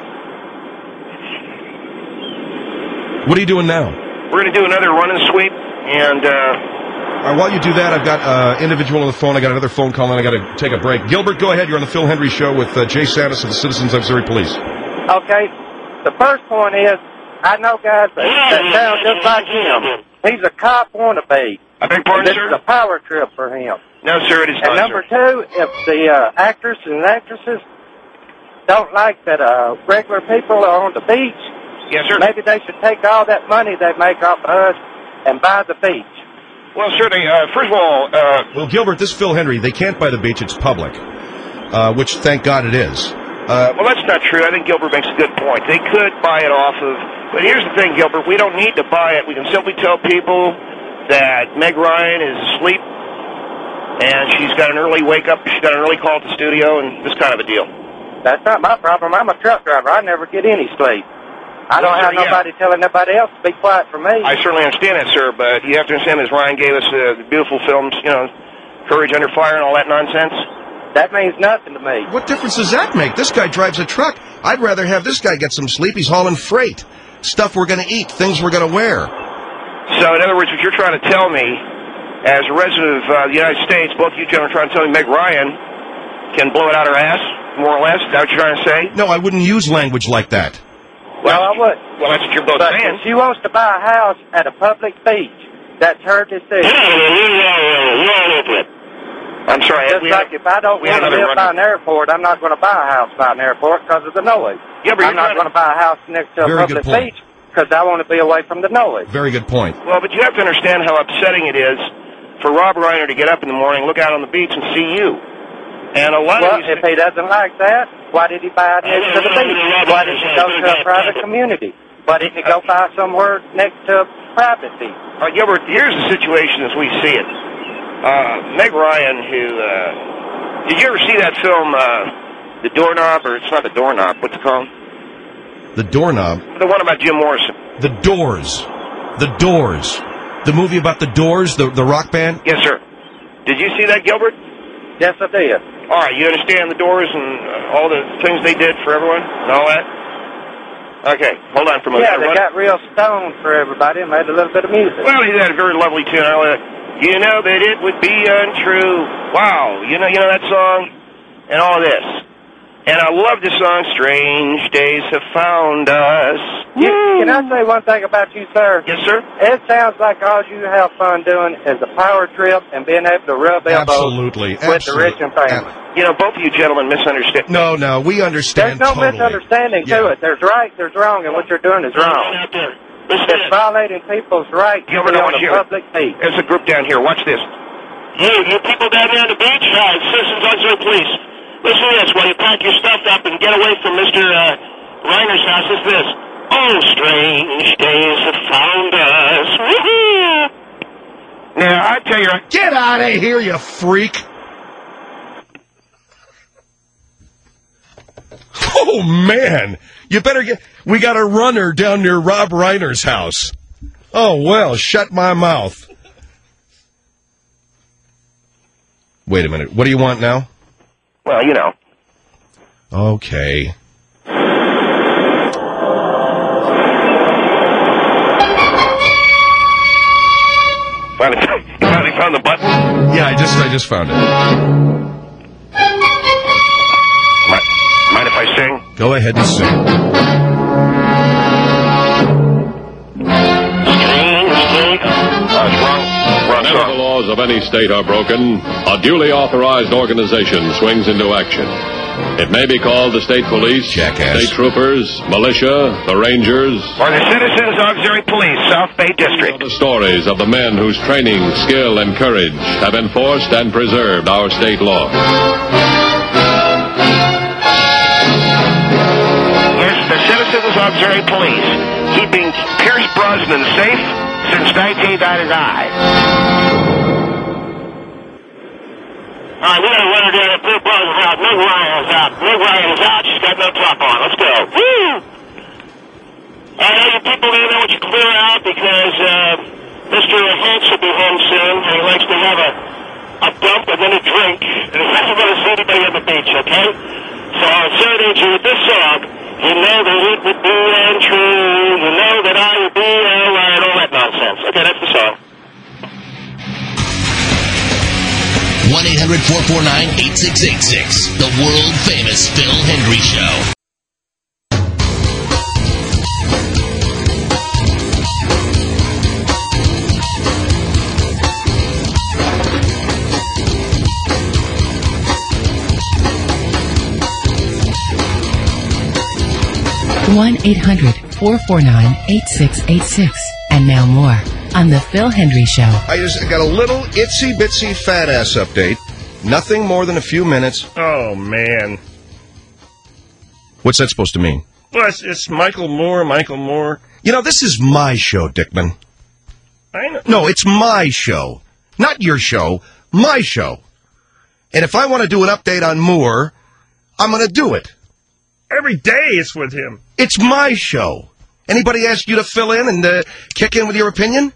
What are you doing now? We're going to do another run and sweep, and... All right, while you do that, I've got individual on the phone. I got another phone call, and I got to take a break. Gilbert, go ahead. You're on the Phil Hendry Show with Jay Santis of the Citizens Auxiliary Police. Okay. The first point is, I know guys that sound just like him. He's a cop wannabe. I beg pardon, sir? This is a power trip for him. No, sir, it is not, and number two, if the actors and actresses don't like that regular people are on the beach, yes, sir, maybe they should take all that money they make off of us and buy the beach. Well, certainly, first of all... well, Gilbert, this is Phil Hendry. They can't buy the beach. It's public, which, thank God, it is. Well, that's not true. I think Gilbert makes a good point. They could buy it off of... But here's the thing, Gilbert. We don't need to buy it. We can simply tell people that Meg Ryan is asleep, and she's got an early wake-up. She's got an early call at the studio, and this kind of a deal. That's not my problem. I'm a truck driver. I never get any sleep. I don't have nobody telling nobody else to be quiet for me. I certainly understand that, sir, but you have to understand, as Ryan gave us the beautiful films, Courage Under Fire and all that nonsense. That means nothing to me. What difference does that make? This guy drives a truck. I'd rather have this guy get some sleep. He's hauling freight, stuff we're going to eat, things we're going to wear. So, in other words, what you're trying to tell me, as a resident of the United States, both you gentlemen are trying to tell me Meg Ryan can blow it out her ass, more or less? Is that what you're trying to say? No, I wouldn't use language like that. Well, I would. Well, that's what you're both saying. If she wants to buy a house at a public beach, that's her decision. I'm sorry. Just like if I don't want to live by an airport, I'm not going to buy a house by an airport because of the noise. Yeah, but I'm not going to buy a house next to a public beach because I want to be away from the noise. Very good point. Well, but you have to understand how upsetting it is for Rob Reiner to get up in the morning, look out on the beach, and see you. And a lot of if he doesn't like that, why did he buy it next to the beach? Why didn't he go to a private community? Why didn't he go buy somewhere next to a private beach? Gilbert, here's the situation as we see it. Meg Ryan, did you ever see that film, The Doorknob, or it's not The Doorknob, what's it called? The Doorknob? The one about Jim Morrison. The Doors. The Doors. The movie about the Doors, the rock band? Yes, sir. Did you see that, Gilbert? Yes, I did. All right, you understand the Doors and all the things they did for everyone and all that? Okay, hold on for a moment. Yeah, they got real stoned for everybody and made a little bit of music. Well, he had a very lovely tune. You know that it would be untrue. Wow, you know that song and all this. And I love the song, Strange Days Have Found Us. Can I say one thing about you, sir? Yes, sir. It sounds like all you have fun doing is a power trip and being able to rub elbows with the rich and famous. You know, both of you gentlemen misunderstand. No, we understand. There's no totally. misunderstanding to it. There's right, there's wrong, and what you're doing is wrong. It's violating people's right to be on a public beach. There's a group down here. Watch this. You people down there on the beach? Citizens Auxiliary Police. Listen to this. While you pack your stuff up and get away from Mr. Reiner's house, is this. Oh, strange days have found us. Woo-hoo! Now, I tell you... Get out of here, you freak! Oh, man! You better get... We got a runner down near Rob Reiner's house. Oh, well, shut my mouth. Wait a minute. What do you want now? Well, you know. Okay. Finally found the button? Yeah, I just found it. Mind if I sing? Go ahead and sing. Whenever the laws of any state are broken, a duly authorized organization swings into action. It may be called the state police, state troopers, militia, the rangers, or the Citizens Auxiliary Police, South Bay District. The stories of the men whose training, skill, and courage have enforced and preserved our state law. Yes, the Citizens Auxiliary Police, keeping Pierce Brosnan safe since 1999. All right, we got a runner down at Pierce Brosnan's house. Meg Ryan is out. Meg Ryan is out. She's got no top on. Let's go. Woo! I know you people don't know what you clear out because Mr. Hanks will be home soon, and he likes to have a dump and then a drink, and he hasn't going to see anybody on the beach, okay? So I'll serenade you with this song. You know that it would be untrue. You know that I would be alright. All that nonsense. Okay, that's the song. 1-800-449-8686. The world-famous Phil Hendry Show. One 800-449-8686. And now more on the Phil Hendry Show. I got a little itsy-bitsy fat-ass update. Nothing more than a few minutes. Oh, man. What's that supposed to mean? Well, it's Michael Moore. You know, this is my show, Dickman. I know. No, it's my show. Not your show. My show. And if I want to do an update on Moore, I'm going to do it. Every day it's with him. It's my show. Anybody ask you to fill in and kick in with your opinion?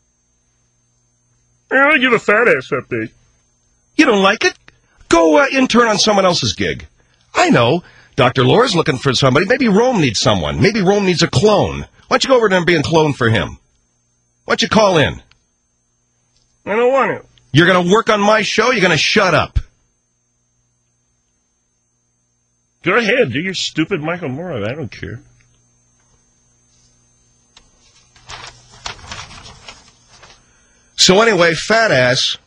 I'll give a fat-ass update. You don't like it? Go intern on someone else's gig. I know. Dr. Laura's looking for somebody. Maybe Rome needs someone. Maybe Rome needs a clone. Why don't you go over there and be a clone for him? Why don't you call in? I don't want to. You're going to work on my show? You're going to shut up. Go ahead. Do your stupid Michael Moore. I don't care. So anyway, fat ass.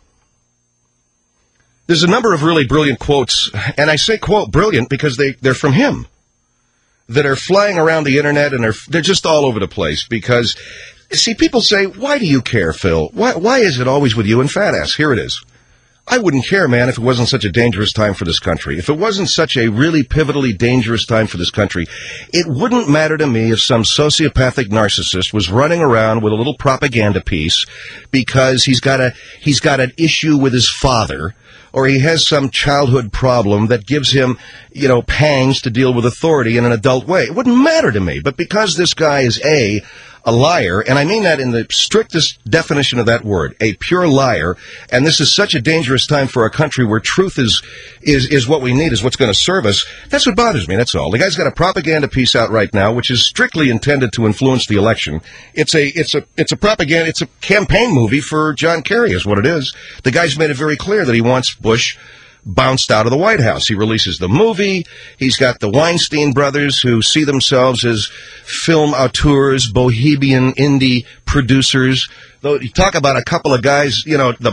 There's a number of really brilliant quotes, and I say quote brilliant because they're from him. that are flying around the internet, and they're just all over the place because, see, people say, why do you care, Phil? Why is it always with you and Fat Ass? Here it is. I wouldn't care, man, if it wasn't such a dangerous time for this country. If it wasn't such a really pivotally dangerous time for this country, it wouldn't matter to me if some sociopathic narcissist was running around with a little propaganda piece because he's got an issue with his father, or he has some childhood problem that gives him, pangs to deal with authority in an adult way. It wouldn't matter to me. But because this guy is a liar, and I mean that in the strictest definition of that word, a pure liar, and this is such a dangerous time for our country where truth is what we need, is what's going to serve us, that's what bothers me, that's all. The guy's got a propaganda piece out right now, which is strictly intended to influence the election. It's a propaganda, it's a campaign movie for John Kerry is what it is. The guy's made it very clear that he wants Bush bounced out of the White House. He releases the movie. He's got the Weinstein brothers who see themselves as film auteurs, bohemian indie producers. Though you talk about a couple of guys,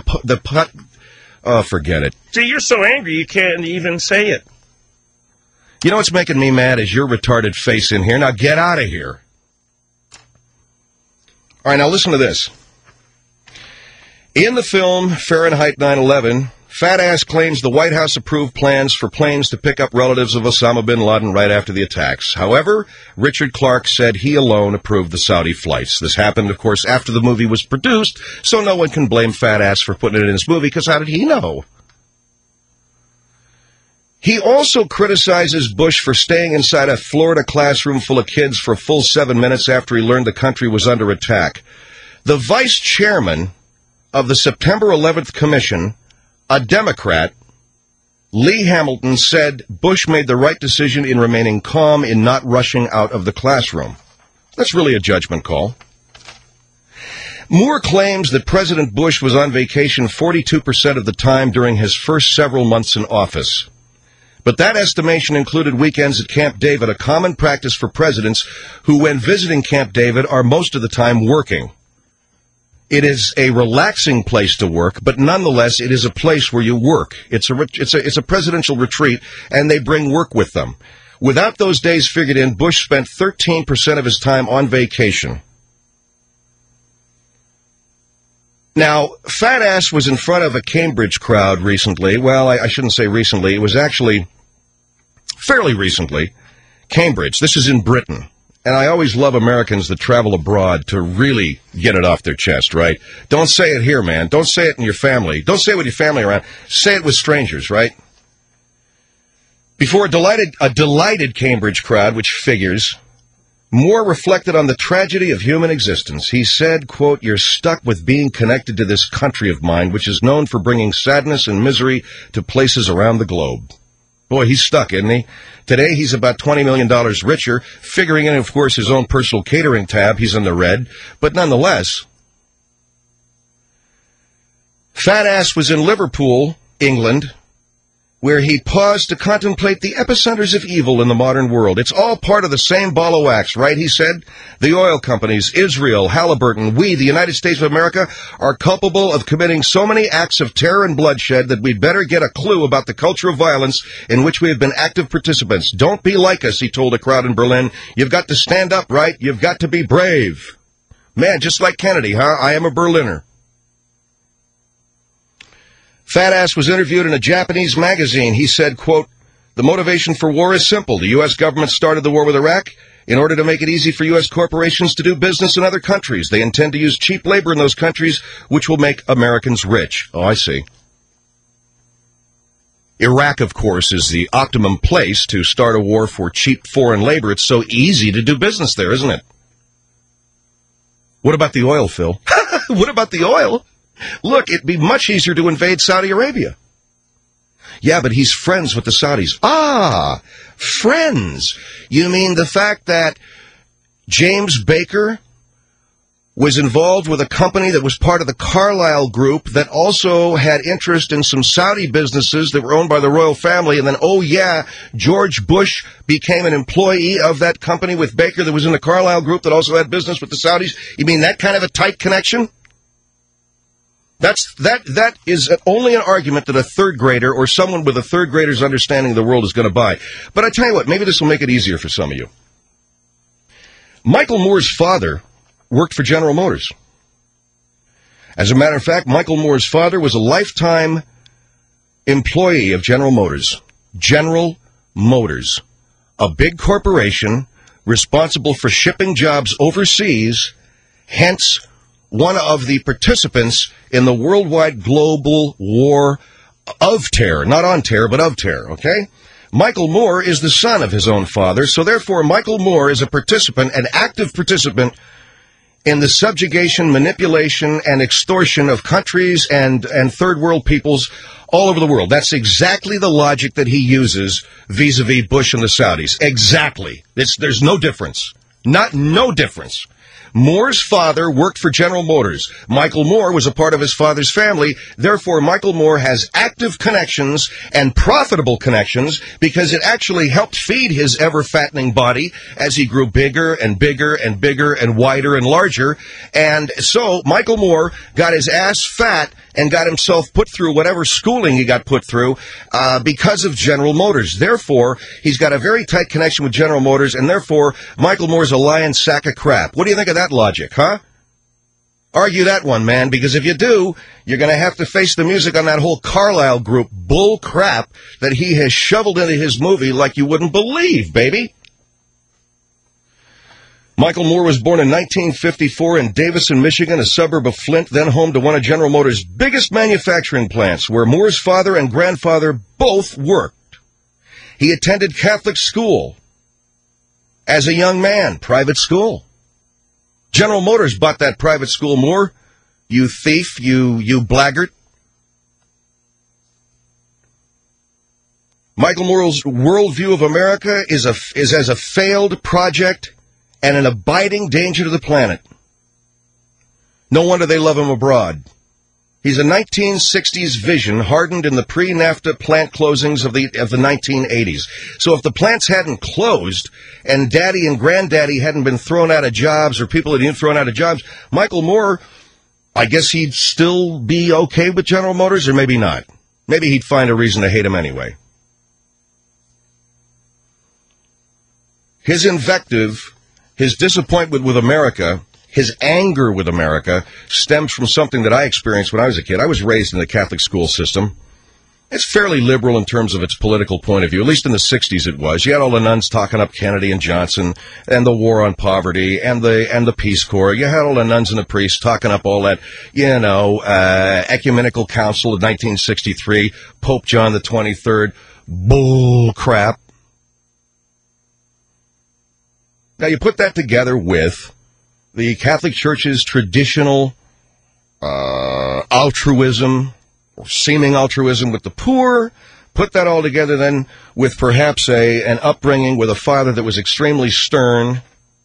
forget it. See, you're so angry you can't even say it. You know what's making me mad is your retarded face in here. Now get out of here. All right, now listen to this. In the film Fahrenheit 9/11, Fat Ass claims the White House approved plans for planes to pick up relatives of Osama bin Laden right after the attacks. However, Richard Clark said he alone approved the Saudi flights. This happened, of course, after the movie was produced, so no one can blame Fat Ass for putting it in his movie, because how did he know? He also criticizes Bush for staying inside a Florida classroom full of kids for a full 7 minutes after he learned the country was under attack. The vice chairman of the September 11th Commission, a Democrat, Lee Hamilton, said Bush made the right decision in remaining calm in not rushing out of the classroom. That's really a judgment call. Moore claims that President Bush was on vacation 42% of the time during his first several months in office. But that estimation included weekends at Camp David, a common practice for presidents who, when visiting Camp David, are most of the time working. It is a relaxing place to work, but nonetheless, it is a place where you work. It's a presidential retreat, and they bring work with them. Without those days figured in, Bush spent 13% of his time on vacation. Now, Fat Ass was in front of a Cambridge crowd recently. Well, I shouldn't say recently. It was actually fairly recently. Cambridge. This is in Britain. And I always love Americans that travel abroad to really get it off their chest, right? Don't say it here, man. Don't say it in your family. Don't say it with your family around. Say it with strangers, right? Before a delighted Cambridge crowd, which figures, Moore reflected on the tragedy of human existence. He said, quote, "You're stuck with being connected to this country of mine, which is known for bringing sadness and misery to places around the globe." Boy, he's stuck, isn't he? Today, he's about $20 million richer, figuring in, of course, his own personal catering tab. He's in the red. But nonetheless, Fat Ass was in Liverpool, England, where he paused to contemplate the epicenters of evil in the modern world. It's all part of the same ball of wax, right? He said, the oil companies, Israel, Halliburton, we, the United States of America, are culpable of committing so many acts of terror and bloodshed that we'd better get a clue about the culture of violence in which we have been active participants. Don't be like us, he told a crowd in Berlin. You've got to stand up, right? You've got to be brave. Man, just like Kennedy, huh? I am a Berliner. Fat Ass was interviewed in a Japanese magazine. He said, quote, "The motivation for war is simple. The U.S. government started the war with Iraq in order to make it easy for U.S. corporations to do business in other countries. They intend to use cheap labor in those countries, which will make Americans rich." Oh, I see. Iraq, of course, is the optimum place to start a war for cheap foreign labor. It's so easy to do business there, isn't it? What about the oil, Phil? What about the oil? Look, it'd be much easier to invade Saudi Arabia. Yeah, but he's friends with the Saudis. Ah, friends. You mean the fact that James Baker was involved with a company that was part of the Carlyle Group that also had interest in some Saudi businesses that were owned by the royal family, and then, oh yeah, George Bush became an employee of that company with Baker that was in the Carlyle Group that also had business with the Saudis? You mean that kind of a tight connection? That is only an argument that a third grader or someone with a third grader's understanding of the world is going to buy. But I tell you what, maybe this will make it easier for some of you. Michael Moore's father worked for General Motors. As a matter of fact, Michael Moore's father was a lifetime employee of General Motors. General Motors, a big corporation responsible for shipping jobs overseas, hence one of the participants in the worldwide global war of terror. Not on terror, but of terror, okay? Michael Moore is the son of his own father, so therefore Michael Moore is a participant, an active participant in the subjugation, manipulation, and extortion of countries and third world peoples all over the world. That's exactly the logic that he uses vis-a-vis Bush and the Saudis. Exactly. There's no difference. No difference. Moore's father worked for General Motors. Michael Moore was a part of his father's family. Therefore, Michael Moore has active connections and profitable connections because it actually helped feed his ever-fattening body as he grew bigger and bigger and bigger and wider and larger. And so Michael Moore got his ass fat and got himself put through whatever schooling he got put through because of General Motors. Therefore, he's got a very tight connection with General Motors, and therefore, Michael Moore's a lying sack of crap. What do you think of that logic, huh? Argue that one, man, because if you do, you're going to have to face the music on that whole Carlyle Group bull crap that he has shoveled into his movie like you wouldn't believe, baby. Michael Moore was born in 1954 in Davison, Michigan, a suburb of Flint, then home to one of General Motors' biggest manufacturing plants, where Moore's father and grandfather both worked. He attended Catholic school as a young man, private school. General Motors bought that private school, Moore. You thief, you blackguard. Michael Moore's worldview of America is as a failed project and an abiding danger to the planet. No wonder they love him abroad. He's a 1960s vision hardened in the pre-NAFTA plant closings of the 1980s. So if the plants hadn't closed and Daddy and Granddaddy hadn't been thrown out of jobs or people had been thrown out of jobs, Michael Moore, I guess he'd still be okay with General Motors, or maybe not. Maybe he'd find a reason to hate him anyway. His invective, his disappointment with America, his anger with America, stems from something that I experienced when I was a kid. I was raised in the Catholic school system. It's fairly liberal in terms of its political point of view. At least in the 60s it was. You had all the nuns talking up Kennedy and Johnson and the war on poverty and the Peace Corps. You had all the nuns and the priests talking up all that, ecumenical council of 1963, Pope John the 23rd, bull crap. Now you put that together with the Catholic Church's traditional altruism, or seeming altruism with the poor. Put that all together then with perhaps an upbringing with a father that was extremely stern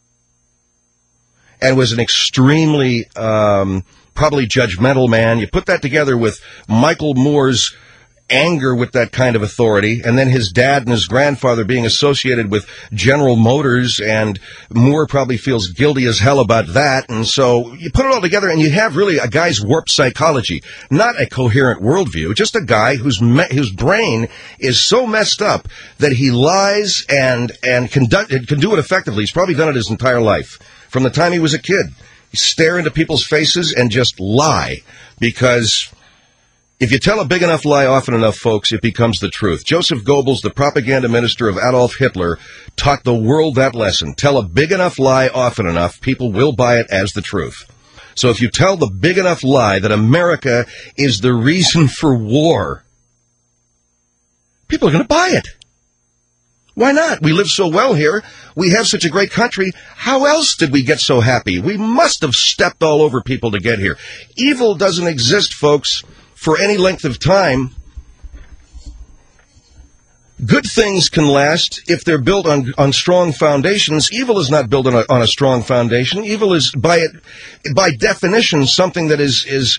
and was an extremely probably judgmental man. You put that together with Michael Moore's anger with that kind of authority, and then his dad and his grandfather being associated with General Motors, and Moore probably feels guilty as hell about that. And so you put it all together and you have really a guy's warped psychology, not a coherent worldview, just a guy whose brain is so messed up that he lies and can do it effectively. He's probably done it his entire life. From the time he was a kid, you stare into people's faces and just lie, because if you tell a big enough lie often enough, folks, it becomes the truth. Joseph Goebbels, the propaganda minister of Adolf Hitler, taught the world that lesson. Tell a big enough lie often enough, people will buy it as the truth. So if you tell the big enough lie that America is the reason for war, people are going to buy it. Why not? We live so well here. We have such a great country. How else did we get so happy? We must have stepped all over people to get here. Evil doesn't exist, folks, for any length of time. Good things can last if they're built on strong foundations. Evil is not built on a strong foundation. Evil is, by definition, something that is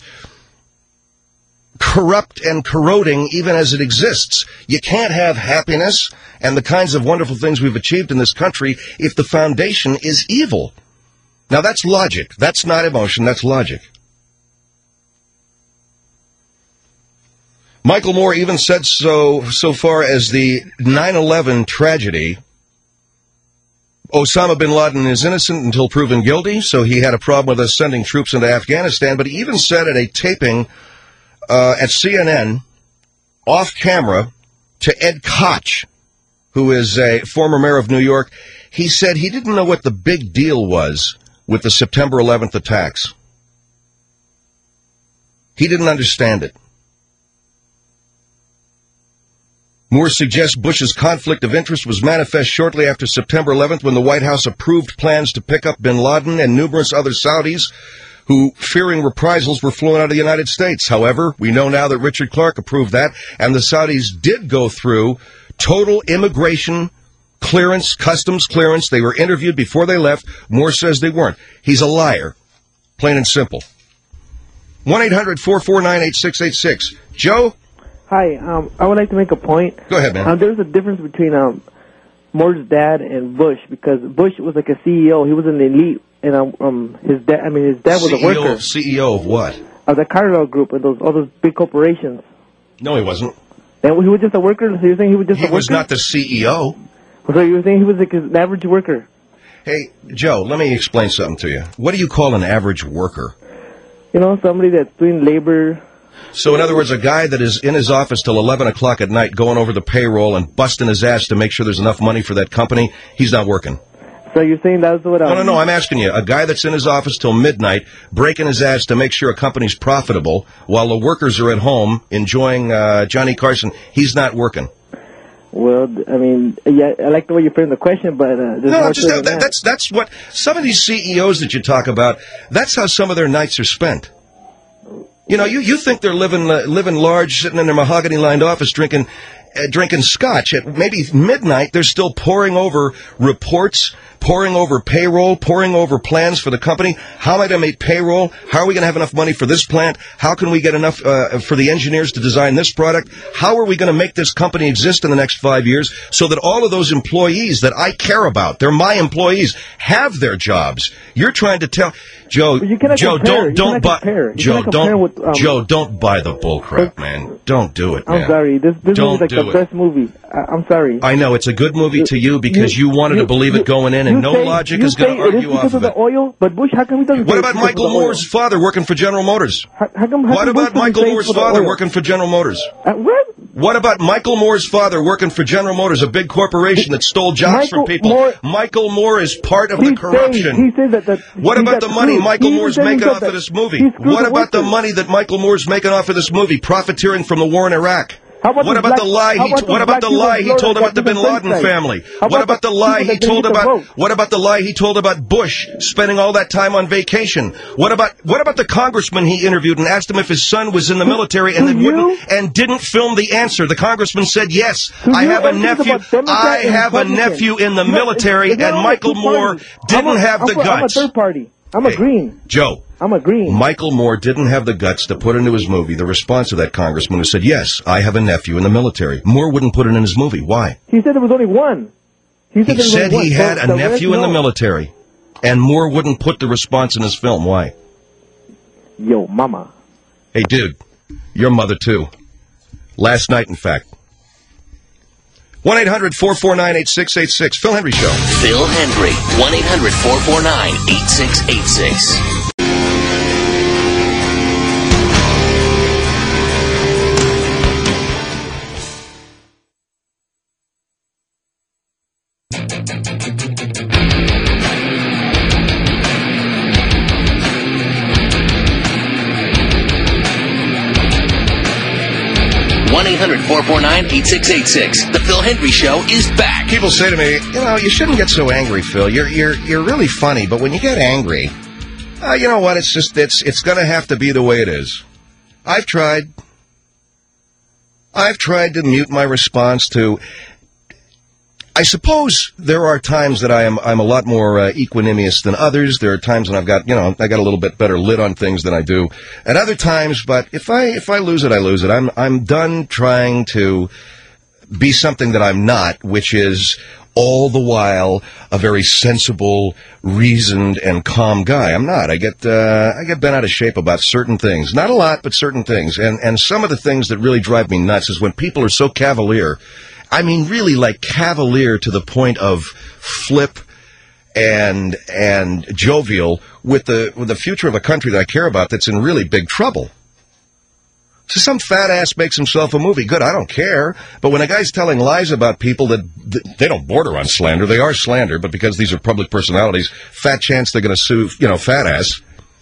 corrupt and corroding even as it exists. You can't have happiness and the kinds of wonderful things we've achieved in this country if the foundation is evil. Now, that's logic. That's not emotion. That's logic. Michael Moore even said so far as the 9/11 tragedy Osama bin Laden is innocent until proven guilty, so he had a problem with us sending troops into Afghanistan, but he even said at a taping at CNN, off camera, to Ed Koch, who is a former mayor of New York, he said he didn't know what the big deal was with the September 11th attacks. He didn't understand it. Moore suggests Bush's conflict of interest was manifest shortly after September 11th when the White House approved plans to pick up bin Laden and numerous other Saudis who, fearing reprisals, were flown out of the United States. However, we know now that Richard Clark approved that, and the Saudis did go through total immigration clearance, customs clearance. They were interviewed before they left. Moore says they weren't. He's a liar. Plain and simple. 1-800-449-8686. Joe? Hi, I would like to make a point. Go ahead, man. There's a difference between Moore's dad and Bush, because Bush was like a CEO. He was an elite, and his dad was a worker. CEO of what? Of the Carlyle Group and all those big corporations. No, he wasn't. And he was just a worker? So you're saying he was just a worker? He was not the CEO. So you're saying he was like an average worker? Hey, Joe, let me explain something to you. What do you call an average worker? You know, somebody that's doing labor. So, in other words, a guy that is in his office till 11 o'clock at night going over the payroll and busting his ass to make sure there's enough money for that company, he's not working. So you're saying that's what No, I'm asking you. A guy that's in his office till midnight, breaking his ass to make sure a company's profitable, while the workers are at home enjoying Johnny Carson, he's not working. Well, I mean, yeah, I like the way you framed the question, but no, just that's what some of these CEOs that you talk about. That's how some of their nights are spent. You know, you think they're living large, sitting in their mahogany-lined office drinking scotch. At maybe midnight, they're still poring over reports, poring over payroll, poring over plans for the company. How am I going to make payroll? How are we going to have enough money for this plant? How can we get enough for the engineers to design this product? How are we going to make this company exist in the next 5 years so that all of those employees that I care about, they're my employees, have their jobs? You're trying to tell Joe, don't buy the bullcrap, man. Don't do it, man. I'm sorry. This is like the best movie. I'm sorry. I know it's a good movie to you because you wanted to believe it going in, and no logic is going to argue off of it. The oil, but Bush, how come he doesn't? What about Michael Moore's father working for General Motors? What about Michael Moore's father working for General Motors? What? What about Michael Moore's father working for General Motors, a big corporation that stole jobs from people? Michael Moore is part of the corruption. He said that what about the money Michael Moore's making off of this movie? What about the money that Michael Moore's making off of this movie, profiteering from the war in Iraq? What about the lie he told about the Bin Laden family? What about the lie he told about Bush spending all that time on vacation? What about the congressman he interviewed and asked him if his son was in the military and didn't film the answer? The congressman said, "Yes, I have a nephew in the military," and Michael Moore didn't have the guts. I'm a third party. I'm agreeing. Joe. I'm agreeing. Michael Moore didn't have the guts to put into his movie the response of that congressman who said, "Yes, I have a nephew in the military." Moore wouldn't put it in his movie. Why? He said there was only one. He said he had a nephew in the military, and Moore wouldn't put the response in his film. Why? Yo, mama. Hey, dude, your mother, too. Last night, in fact. 1-800-449-8686. Phil Hendry Show. Phil Hendry. 1-800-449-8686. The Phil Hendry Show is back. People say to me, you shouldn't get so angry, Phil. You're really funny, but when you get angry, you know what? It's going to have to be the way it is. I've tried to mute my response to. I suppose there are times that I'm a lot more equanimous than others. There are times when I got a little bit better lid on things than I do at other times. But if I lose it, I lose it. I'm done trying to be something that I'm not, which is all the while a very sensible, reasoned, and calm guy. I'm not. I get bent out of shape about certain things. Not a lot, but certain things. And some of the things that really drive me nuts is when people are so cavalier. I mean, really like cavalier to the point of flip, and jovial with the future of a country that I care about that's in really big trouble. So some fat ass makes himself a movie. Good, I don't care. But when a guy's telling lies about people that they don't border on slander, they are slander, but because these are public personalities, fat chance they're going to sue, fat ass.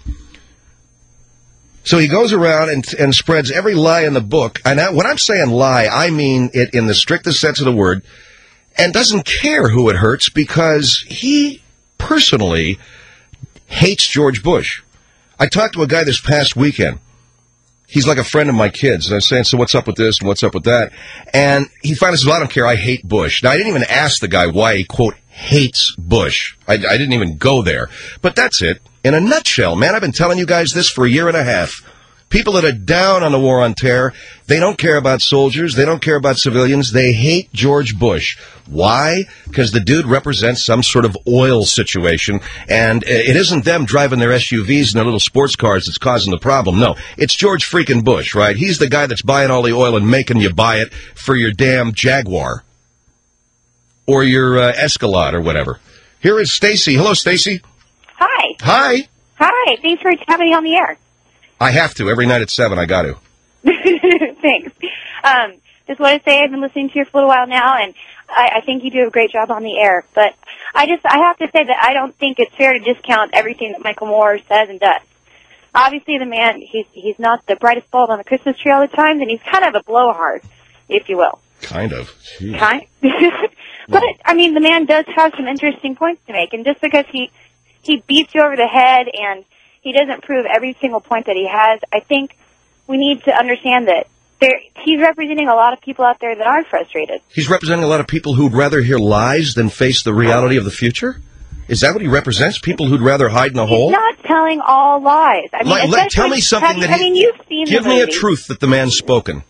So he goes around and spreads every lie in the book. And when I'm saying lie, I mean it in the strictest sense of the word, and doesn't care who it hurts because he personally hates George Bush. I talked to a guy this past weekend. He's like a friend of my kids. And I was saying, so what's up with this and what's up with that? And he finally says, well, I don't care. I hate Bush. Now, I didn't even ask the guy why he, quote, hates Bush. I didn't even go there. But that's it. In a nutshell, man, I've been telling you guys this for a year and a half. People that are down on the war on terror, they don't care about soldiers. They don't care about civilians. They hate George Bush. Why? Because the dude represents some sort of oil situation, and it isn't them driving their SUVs and their little sports cars that's causing the problem. No, it's George freaking Bush, right? He's the guy that's buying all the oil and making you buy it for your damn Jaguar or your Escalade or whatever. Here is Stacy. Hello, Stacy. Hi. Hi. Hi. Thanks for having me on the air. I have to. Every night at 7, I got to. Thanks. Just want to say I've been listening to you for a little while now, and I think you do a great job on the air. But I have to say that I don't think it's fair to discount everything that Michael Moore says and does. Obviously, the man, he's not the brightest bulb on the Christmas tree all the time, and he's kind of a blowhard, if you will. Kind of. Jeez. Kind? But, I mean, the man does have some interesting points to make, and just because he beats you over the head and he doesn't prove every single point that he has, I think we need to understand that he's representing a lot of people out there that are frustrated. He's representing a lot of people who'd rather hear lies than face the reality of the future? Is that what he represents? People who'd rather hide in a hole? He's not telling all lies. I mean, tell me something you've seen give me a truth that the man's spoken.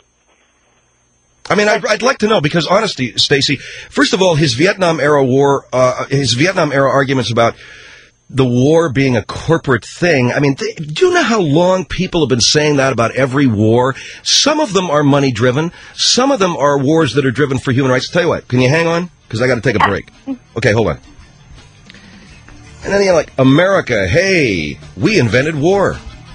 I mean, I'd like to know, because honestly, Stacey, first of all, his Vietnam era arguments about the war being a corporate thing. I mean, do you know how long people have been saying that about every war? Some of them are money-driven. Some of them are wars that are driven for human rights. Tell you what, can you hang on? Because I got to take a break. Okay, hold on. And then you're like, America, hey, we invented war.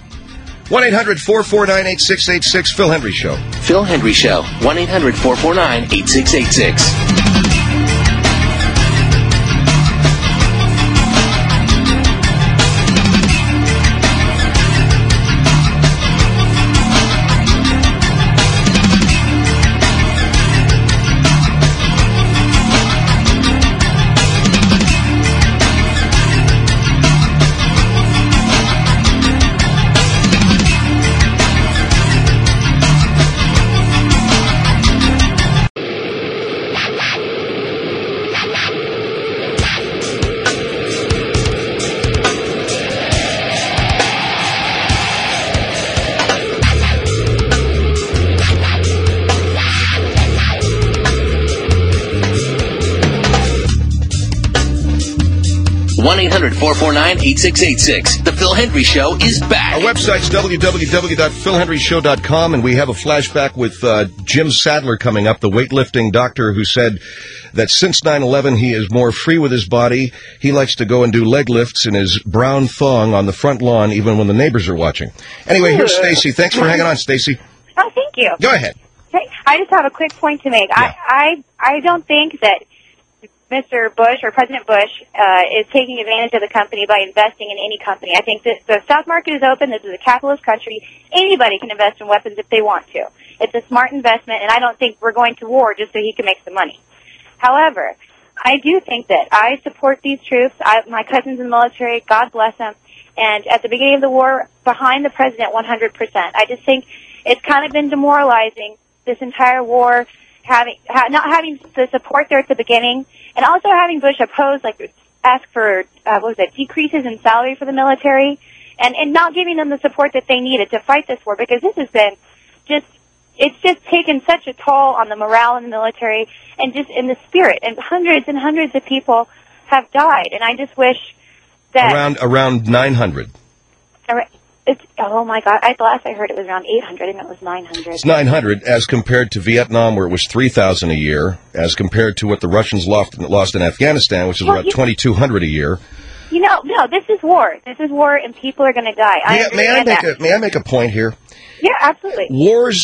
1-800-449-8686, Phil Hendry Show. Phil Hendry Show, 1-800-449-8686. 1-800-449-8686. The Phil Hendry Show is back. Our website's www.philhendryshow.com, and we have a flashback with Jim Sadler coming up, the weightlifting doctor who said that since 9/11 he is more free with his body. He likes to go and do leg lifts in his brown thong on the front lawn, even when the neighbors are watching. Anyway, here's Stacy. Thanks for hanging on, Stacy. Oh, thank you. Go ahead. I just have a quick point to make. Yeah. I don't think that Mr. Bush or President Bush is taking advantage of the company by investing in any company. I think that the stock market is open. This is a capitalist country. Anybody can invest in weapons if they want to. It's a smart investment, and I don't think we're going to war just so he can make some money. However, I do think that I support these troops. My cousin's in the military. God bless them. And at the beginning of the war, behind the president 100%. I just think it's kind of been demoralizing, this entire war, not having the support there at the beginning, and also having Bush ask for decreases in salary for the military, and not giving them the support that they needed to fight this war, because this has been it's just taken such a toll on the morale in the military and just in the spirit, and hundreds of people have died, and I just wish that around 900. Oh my God! Last I heard it was around 800, and it was 900. It's 900 as compared to Vietnam, where it was 3,000 a year, as compared to what the Russians lost in Afghanistan, which is about 2,200 a year. No, this is war. This is war, and people are going to die. May I make a point here? Yeah, absolutely. Wars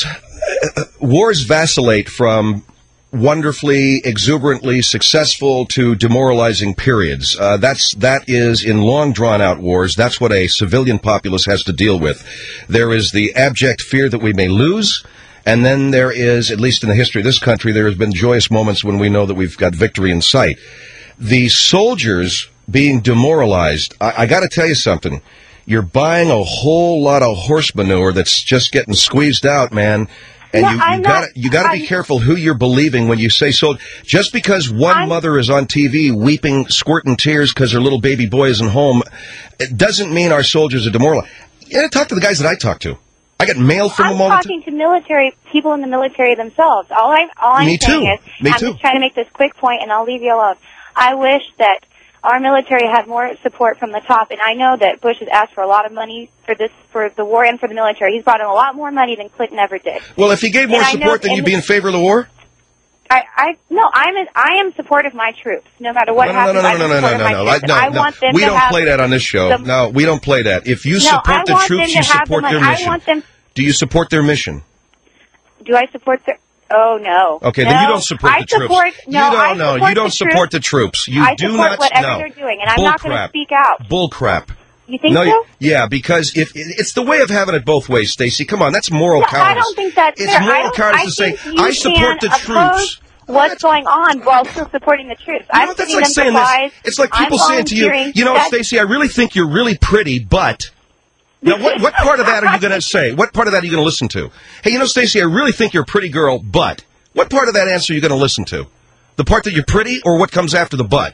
vacillate from wonderfully, exuberantly successful to demoralizing periods. That is in long drawn-out wars. That's what a civilian populace has to deal with. There is the abject fear that we may lose, and then there is, at least in the history of this country, there has been joyous moments when we know that we've got victory in sight. The soldiers being demoralized, I got to tell you something. You're buying a whole lot of horse manure that's just getting squeezed out, man. And you got to be careful who you're believing when you say so. Just because one mother is on TV weeping, squirting tears because her little baby boy isn't home, it doesn't mean our soldiers are demoralized. You got to talk to the guys that I talk to. I get mail from them all the time. I'm talking to people in the military themselves. All I'm saying is, I'm just trying to make this quick point, and I'll leave you alone. I wish that our military had more support from the top, and I know that Bush has asked for a lot of money for the war and for the military. He's brought in a lot more money than Clinton ever did. Well, if he gave more support, then you'd be in favor of the war? I am supportive of my troops, no matter what happens. No. I want them we don't play that on this show. No, we don't play that. If you support the troops, you support their mission. Do you support their mission? Do I support their... Oh, no. Okay, then you don't support the troops. You don't support the troops. You do not. I support whatever they're doing, and I'm not going to speak out. Bull crap. You think so? Yeah, because if it's the way of having it both ways, Stacey. Come on, that's moral cowardice. I don't think that's fair. It's moral cowardice to say, I support the troops. What's going on while still supporting the troops? That's like saying this. It's like people saying to you, Stacey, I really think you're really pretty, but... Now, what part of that are you going to say? What part of that are you going to listen to? Hey, Stacey, I really think you're a pretty girl, but... What part of that answer are you going to listen to? The part that you're pretty, or what comes after the but?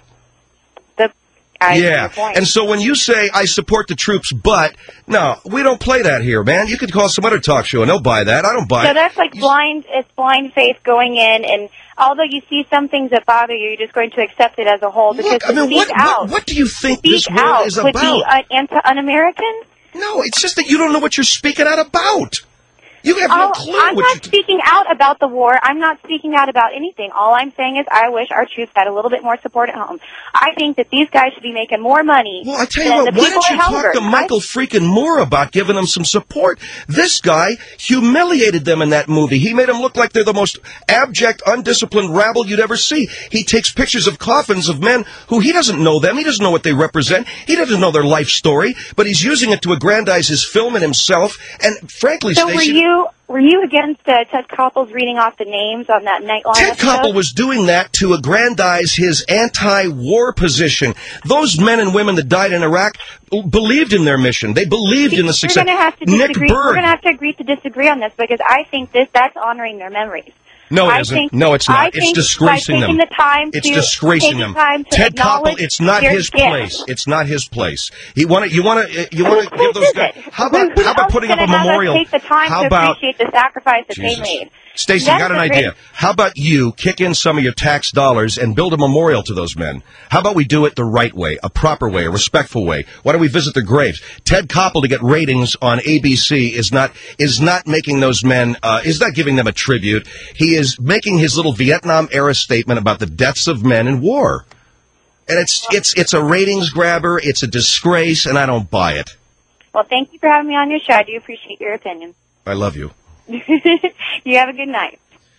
And so when you say, I support the troops, but... No, we don't play that here, man. You could call some other talk show, and they'll buy that. I don't buy it. So that's like blind faith going in, and although you see some things that bother you, you're just going to accept it as a whole. Because what do you think this world is about? Would be un-American? No, it's just that you don't know what you're speaking out about. You have no clue. I'm not speaking out about the war. I'm not speaking out about anything. All I'm saying is I wish our troops had a little bit more support at home. I think that these guys should be making more money. Well, I tell you what, why don't you talk to Michael freaking Moore about giving them some support? This guy humiliated them in that movie. He made them look like they're the most abject, undisciplined rabble you'd ever see. He takes pictures of coffins of men who he doesn't know them. He doesn't know what they represent. He doesn't know their life story, but he's using it to aggrandize his film and himself. And frankly, so Stacey... Were you against Ted Koppel's reading off the names on that Nightline Ted Koppel was doing that to aggrandize his anti-war position. Those men and women that died in Iraq believed in their mission. They believed in the success. We're going to have to disagree. We're going to have to agree to disagree on this because I think that's honoring their memories. No, it isn't. No, it's not. It's disgracing them. It's disgracing them. Ted Koppel, it's not his place. It's not his place. You want to give those guys. How about putting up a memorial? Take the time to appreciate the sacrifice that they made. Stacey, got an idea. How about you kick in some of your tax dollars and build a memorial to those men? How about we do it the right way, a proper way, a respectful way? Why don't we visit their graves? Ted Koppel to get ratings on ABC is not making those men, is not giving them a tribute. He is making his little Vietnam-era statement about the deaths of men in war. And it's a ratings grabber, it's a disgrace, and I don't buy it. Well, thank you for having me on your show. I do appreciate your opinion. I love you. You have a good night.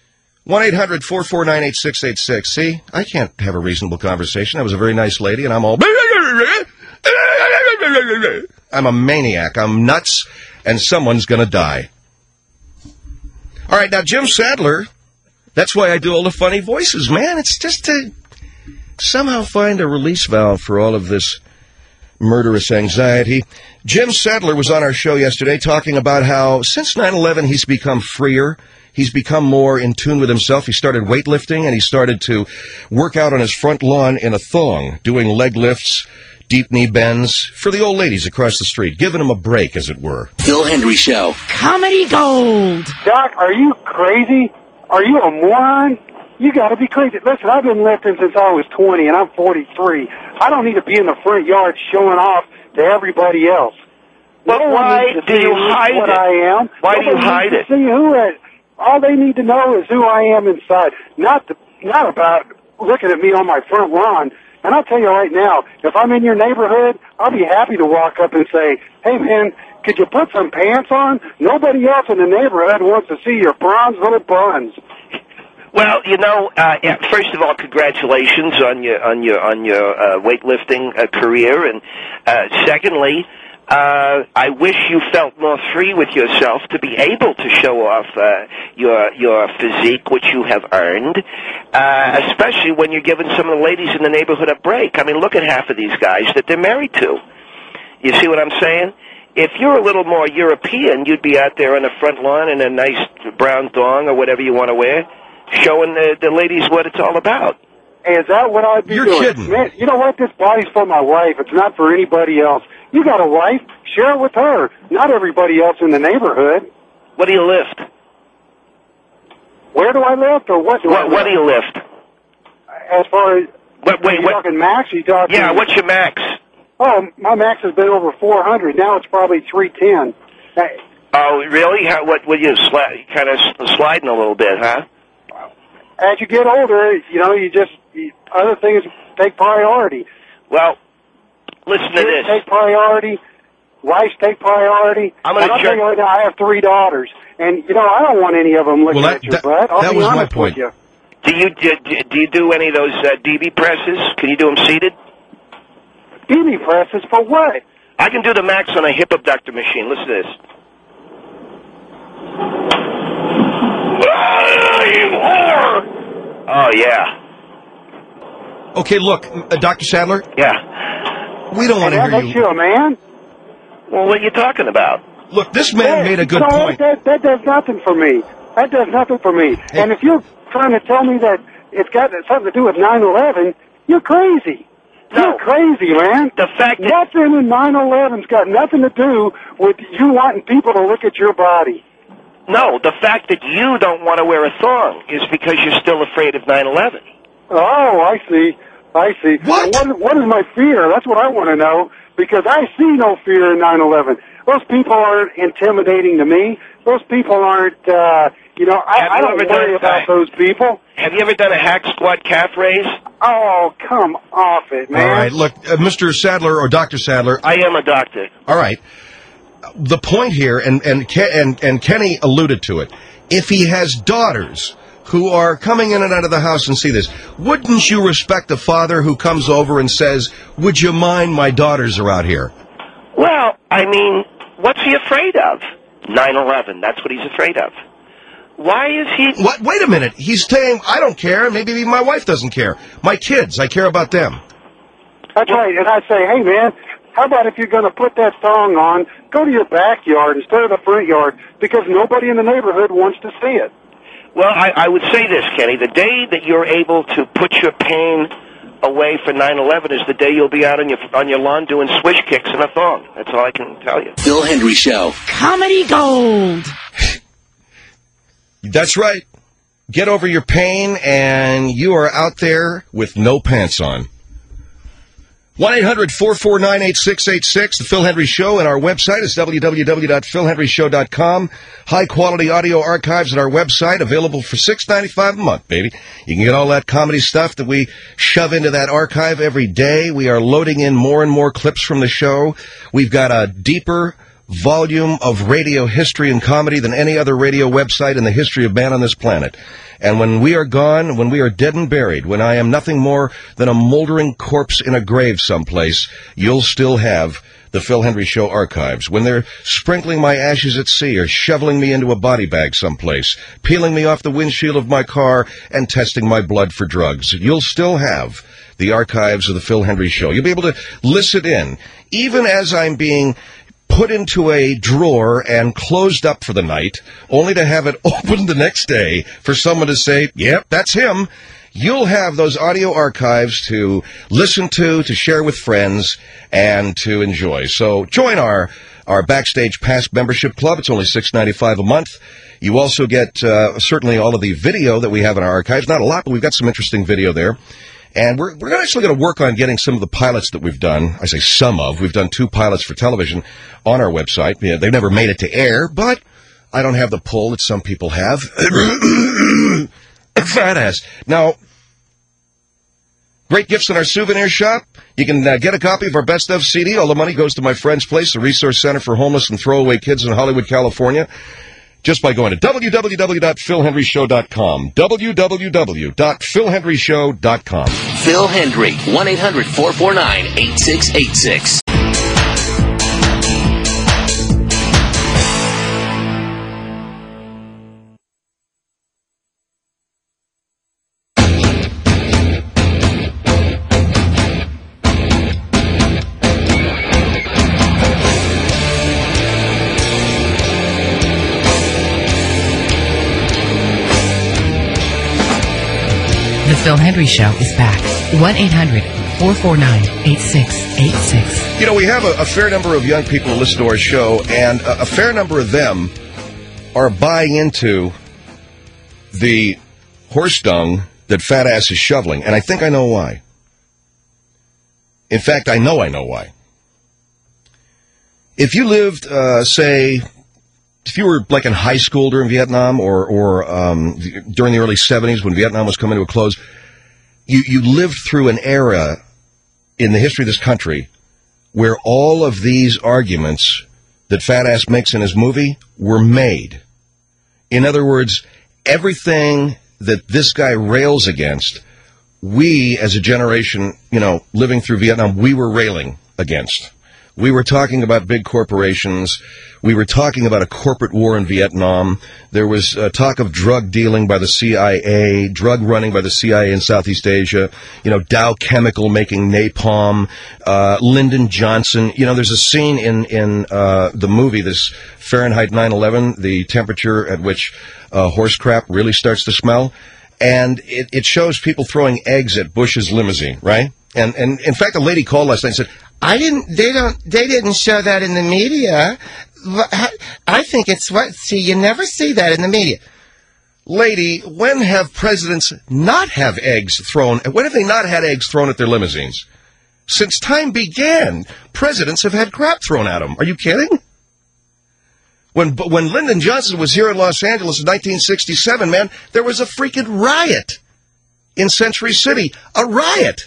1-800-449-8686. See, I can't have a reasonable conversation. I was a very nice lady, and I'm all... I'm a maniac. I'm nuts, and someone's going to die. All right, now, Jim Sadler, that's why I do all the funny voices, man. It's just to somehow find a release valve for all of this murderous anxiety. Jim Sadler was on our show yesterday talking about how since 9/11 he's become freer. He's become more in tune with himself. He started weightlifting, and he started to work out on his front lawn in a thong, doing leg lifts, deep knee bends for the old ladies across the street, giving them a break, as it were. Phil Hendry Show. Comedy Gold. Doc, are you crazy? Are you a moron? You got to be crazy. Listen, I've been lifting since I was 20, and I'm 43. I don't need to be in the front yard showing off to everybody else. But why do you hide what it? I am. Why do you hide it? See all they need to know is who I am inside, not about looking at me on my front lawn. And I'll tell you right now, if I'm in your neighborhood, I'll be happy to walk up and say, hey, man, could you put some pants on? Nobody else in the neighborhood wants to see your bronze little buns. Well, first of all, congratulations on your weightlifting career, and secondly, I wish you felt more free with yourself to be able to show off your physique, which you have earned, especially when you're giving some of the ladies in the neighborhood a break. I mean, look at half of these guys that they're married to. You see what I'm saying? If you're a little more European, you'd be out there on the front lawn in a nice brown thong or whatever you want to wear, showing the ladies what it's all about. Hey, is that what I'd be doing? You're kidding. Man, you know what? This body's for my wife. It's not for anybody else. You got a wife, share it with her. Not everybody else in the neighborhood. What do you lift? Where do I lift, or what do I lift? What do you lift? As far as... Are you talking max? Are you talking... Yeah, what's your max? Oh, my max has been over 400. Now it's probably 310. Oh, really? What would you kind of sliding a little bit, huh? As you get older, other things take priority. Well, listen to this. Take priority. Wives take priority. I'll tell you right now, I have 3 daughters, and I don't want any of them looking at your butt. That was my point. You. Do you do any of those DB presses? Can you do them seated? DB presses for what? I can do the max on a hip abductor machine. Listen to this. You whore! Oh, yeah. Okay, look, Dr. Sadler? Yeah. We don't want to hear you. That makes you a man? Well, what are you talking about? Look, this man made a good point. That does nothing for me. That does nothing for me. Hey. And if you're trying to tell me that it's got something to do with 9/11, you're crazy. No. You're crazy, man. The fact that... Nothing in 9/11's got nothing to do with you wanting people to look at your body. No, the fact that you don't want to wear a thong is because you're still afraid of 9/11. Oh, I see. What is my fear? That's what I want to know, because I see no fear in 9/11. Those people aren't intimidating to me. Those people aren't, I don't worry about those people. Have you ever done a hack squat calf raise? Oh, come off it, man. All right, look, Mr. Sadler or Dr. Sadler. I am a doctor. All right. The point here, and Kenny alluded to it, if he has daughters who are coming in and out of the house and see this, wouldn't you respect a father who comes over and says, would you mind, my daughters are out here? Well, I mean, what's he afraid of? 9/11, that's what he's afraid of. Why is he... What? Wait a minute, he's saying, I don't care, maybe even my wife doesn't care. My kids, I care about them. That's right, and I say, hey, man, how about if you're going to put that thong on, go to your backyard instead of the front yard, because nobody in the neighborhood wants to see it. Well, I would say this, Kenny. The day that you're able to put your pain away for 9/11 is the day you'll be out on your lawn doing swish kicks in a thong. That's all I can tell you. Phil Hendrie Show. Comedy gold. That's right. Get over your pain, and you are out there with no pants on. 1-800-449-8686, The Phil Hendrie Show, and our website is www.philhendrieshow.com. High-quality audio archives at our website, available for $6.95 a month, baby. You can get all that comedy stuff that we shove into that archive every day. We are loading in more and more clips from the show. We've got a deeper volume of radio history and comedy than any other radio website in the history of man on this planet. And when we are gone, when we are dead and buried, when I am nothing more than a moldering corpse in a grave someplace, you'll still have the Phil Hendrie Show archives. When they're sprinkling my ashes at sea or shoveling me into a body bag someplace, peeling me off the windshield of my car and testing my blood for drugs, you'll still have the archives of the Phil Hendrie Show. You'll be able to listen in, even as I'm being put into a drawer and closed up for the night, only to have it opened the next day for someone to say, yep, that's him. You'll have those audio archives to listen to share with friends, and to enjoy. So join our Backstage Pass membership club. It's only $6.95 a month. You also get certainly all of the video that we have in our archives. Not a lot, but we've got some interesting video there. And we're actually going to work on getting some of the pilots that we've done. I say some of. We've done 2 pilots for television on our website. Yeah, they've never made it to air, but I don't have the pull that some people have. Fat ass. Now, great gifts in our souvenir shop. You can get a copy of our Best Of CD. All the money goes to my friend's place, the Resource Center for Homeless and Throwaway Kids in Hollywood, California. Just by going to www.philhenryshow.com. www.philhenryshow.com. Phil Hendry, 1-800-449-8686. The Phil Hendry Show is back. 1-800-449-8686. You know, we have a fair number of young people who listen to our show, and a fair number of them are buying into the horse dung that Fat Ass is shoveling, and I think I know why. In fact, I know why. If you lived, say, if you were like in high school during Vietnam or during the early 70s when Vietnam was coming to a close, you lived through an era in the history of this country where all of these arguments that Fat Ass makes in his movie were made. In other words, everything that this guy rails against, we as a generation, living through Vietnam, we were railing against. We were talking about big corporations. We were talking about a corporate war in Vietnam. There was talk of drug dealing by the CIA, drug running by the CIA in Southeast Asia, Dow Chemical making napalm, Lyndon Johnson. There's a scene in the movie, this Fahrenheit 9/11, the temperature at which horse crap really starts to smell. And it shows people throwing eggs at Bush's limousine, right? And in fact, a lady called last night and said, they didn't show that in the media. I think you never see that in the media. Lady, when have presidents not have eggs thrown, when have they not had eggs thrown at their limousines? Since time began, presidents have had crap thrown at them. Are you kidding? When Lyndon Johnson was here in Los Angeles in 1967, man, there was a freaking riot in Century City. A riot.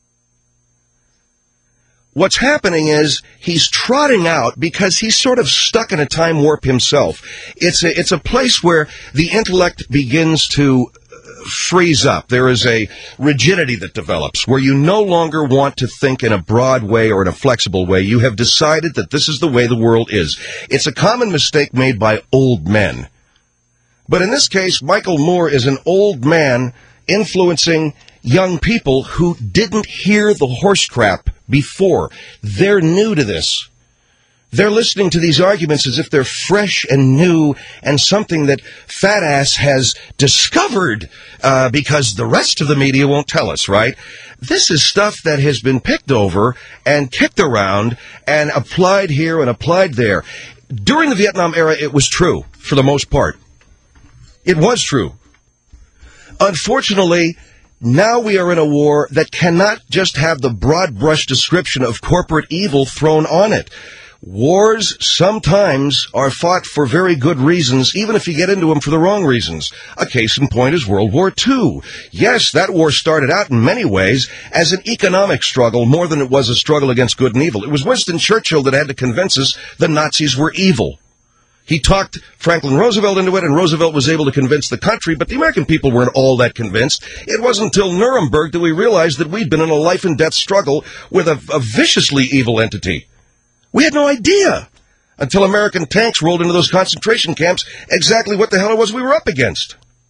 What's happening is he's trotting out because he's sort of stuck in a time warp himself. It's a place where the intellect begins to freeze up. There is a rigidity that develops where you no longer want to think in a broad way or in a flexible way. You have decided that this is the way the world is. It's a common mistake made by old men. But in this case, Michael Moore is an old man influencing young people who didn't hear the horse crap before. They're new to this. They're listening to these arguments as if they're fresh and new and something that Fat Ass has discovered because the rest of the media won't tell us, right? This is stuff that has been picked over and kicked around and applied here and applied there. During the Vietnam era, it was true, for the most part. It was true. Unfortunately, now we are in a war that cannot just have the broad brush description of corporate evil thrown on it. Wars sometimes are fought for very good reasons, even if you get into them for the wrong reasons. A case in point is World War II. Yes, that war started out in many ways as an economic struggle more than it was a struggle against good and evil. It was Winston Churchill that had to convince us the Nazis were evil. He talked Franklin Roosevelt into it, and Roosevelt was able to convince the country, but the American people weren't all that convinced. It wasn't until Nuremberg that we realized that we'd been in a life-and-death struggle with a viciously evil entity. We had no idea until American tanks rolled into those concentration camps exactly what the hell it was we were up against.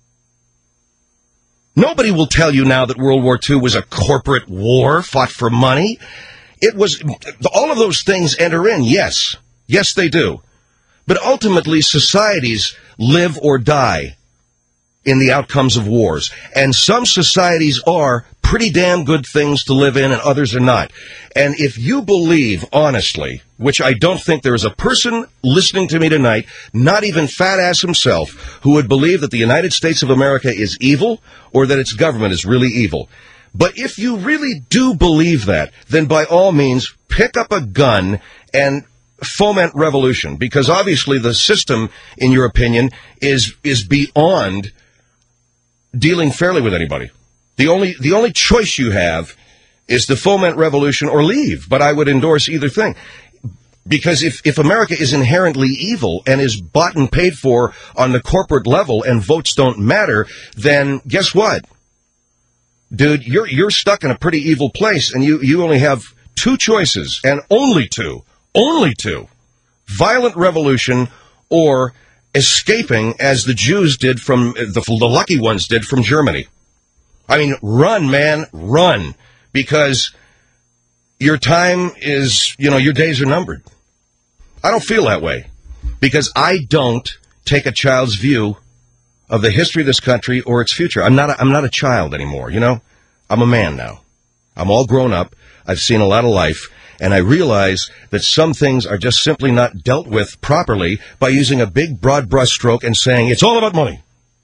Nobody will tell you now that World War II was a corporate war fought for money. It was, all of those things enter in, yes. Yes, they do. But ultimately, societies live or die in the outcomes of wars. And some societies are pretty damn good things to live in, and others are not. And if you believe, honestly, which I don't think there is a person listening to me tonight, not even Fat Ass himself, who would believe that the United States of America is evil or that its government is really evil. But if you really do believe that, then by all means, pick up a gun and foment revolution, because obviously the system, in your opinion, is beyond dealing fairly with anybody. The only choice you have is to foment revolution or leave, but I would endorse either thing. Because if America is inherently evil and is bought and paid for on the corporate level and votes don't matter, then guess what? Dude, you're stuck in a pretty evil place, and you only have two choices, and only two. Violent revolution or escaping, as the Jews did from, the lucky ones did from Germany. I mean, run, man, run. Because your time is, your days are numbered. I don't feel that way. Because I don't take a child's view of the history of this country or its future. I'm not a child anymore, I'm a man now. I'm all grown up. I've seen a lot of life. And I realize that some things are just simply not dealt with properly by using a big, broad brush stroke and saying, it's all about money.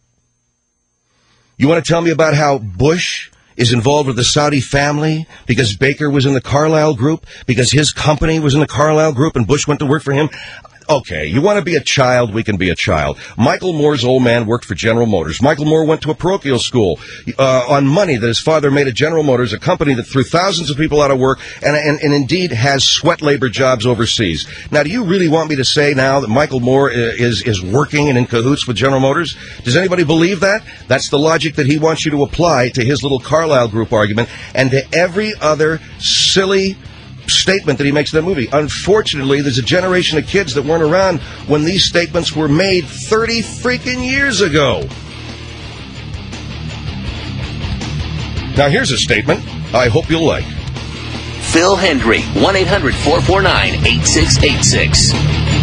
You want to tell me about how Bush is involved with the Saudi family because Baker was in the Carlyle Group, because his company was in the Carlyle Group and Bush went to work for him? Okay, you want to be a child, we can be a child. Michael Moore's old man worked for General Motors. Michael Moore went to a parochial school on money that his father made at General Motors, a company that threw thousands of people out of work and indeed has sweat labor jobs overseas. Now, do you really want me to say now that Michael Moore is working and in cahoots with General Motors? Does anybody believe that? That's the logic that he wants you to apply to his little Carlyle Group argument and to every other silly statement that he makes in that movie. Unfortunately, there's a generation of kids that weren't around when these statements were made 30 freaking years ago. Now, here's a statement I hope you'll like. Phil Hendry, 1-800-449-8686.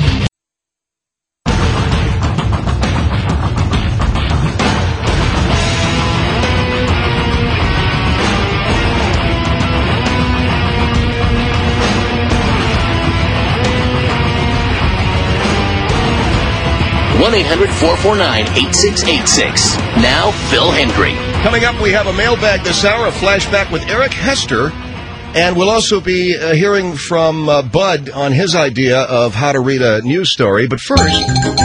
1-800-449-8686. Now, Phil Hendry. Coming up, we have a mailbag this hour, a flashback with Eric Hester, and we'll also be hearing from Bud on his idea of how to read a news story. But first,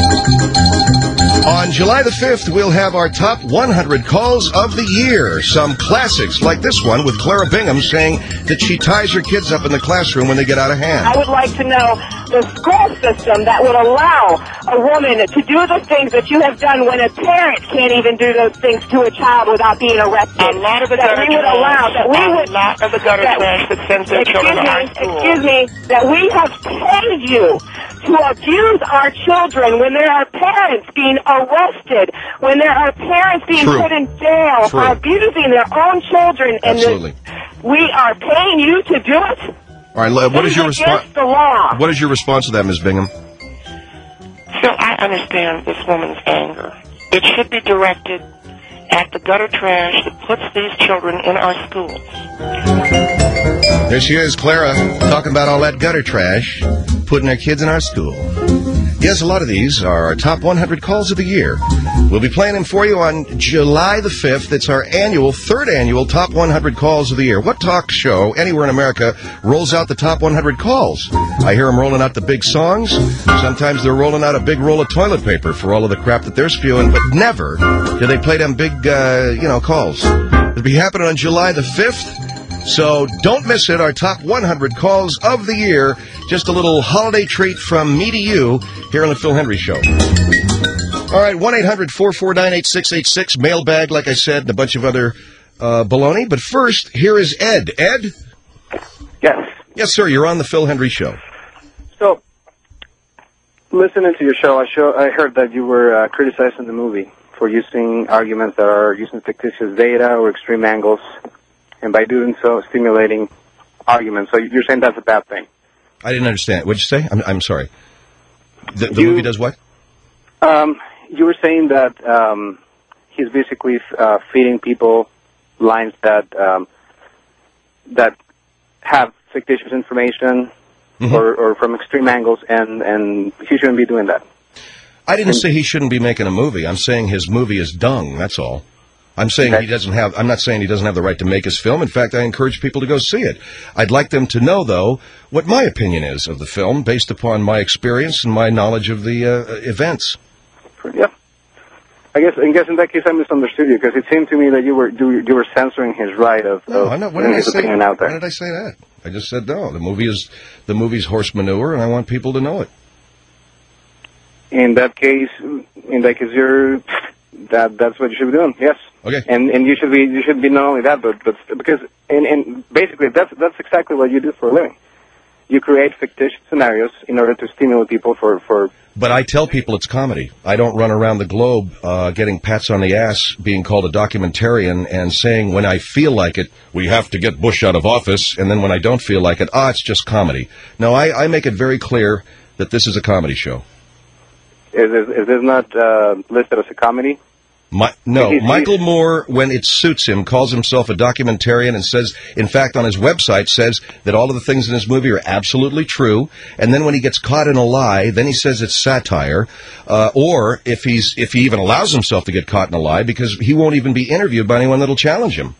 on July the 5th, we'll have our top 100 calls of the year. Some classics like this one with Clara Bingham saying that she ties her kids up in the classroom when they get out of hand. I would like to know the school system that would allow a woman to do the things that you have done when a parent can't even do those things to a child without being arrested. A lot of the gutter trash that sends their children to high school. Excuse me, that we have paid you to abuse our children when there are parents being arrested, when there are parents being put in jail for abusing their own children. Absolutely. We are paying you to do it? All right, what is your response? What is your response to that, Ms. Bingham? So I understand this woman's anger. It should be directed at the gutter trash that puts these children in our schools. There she is, Clara, talking about all that gutter trash, putting our kids in our school. Yes, a lot of these are our top 100 calls of the year. We'll be playing them for you on July the 5th. It's our third annual top 100 calls of the year. What talk show anywhere in America rolls out the top 100 calls? I hear them rolling out the big songs. Sometimes they're rolling out a big roll of toilet paper for all of the crap that they're spewing, but never do they play them big, calls. It'll be happening on July the 5th. So don't miss it, our top 100 calls of the year. Just a little holiday treat from me to you here on the Phil Hendry Show. All right, 1-800-449-8686, mailbag, like I said, and a bunch of other baloney. But first, here is Ed. Ed? Yes. Yes, sir, you're on the Phil Hendry Show. So, listening to your show, I heard that you were criticizing the movie for using arguments that are using fictitious data or extreme angles, and by doing so, stimulating arguments. So you're saying that's a bad thing? I didn't understand. What'd you say? I'm sorry. The movie does what? You were saying that he's basically feeding people lines that have fictitious information or from extreme angles, and he shouldn't be doing that. I didn't say he shouldn't be making a movie. I'm saying his movie is dung, that's all. I'm saying he doesn't have. I'm not saying he doesn't have the right to make his film. In fact, I encourage people to go see it. I'd like them to know, though, what my opinion is of the film, based upon my experience and my knowledge of the events. Yeah, I guess in that case I misunderstood you, because it seemed to me that you were censoring his right of his opinion out there. When did I say that? I just said no. The movie's horse manure, and I want people to know it. In that case, that's what you should be doing. Yes. Okay. And you should be not only that, but because and basically that's exactly what you do for a living. You create fictitious scenarios in order to stimulate people for. But I tell people it's comedy. I don't run around the globe getting pats on the ass, being called a documentarian, and saying when I feel like it, we have to get Bush out of office, and then when I don't feel like it, it's just comedy. No, I make it very clear that this is a comedy show. Is this not listed as a comedy? Michael Moore, when it suits him, calls himself a documentarian and says, in fact, on his website, says that all of the things in his movie are absolutely true. And then when he gets caught in a lie, then he says it's satire. Or if he even allows himself to get caught in a lie, because he won't even be interviewed by anyone that'll challenge him.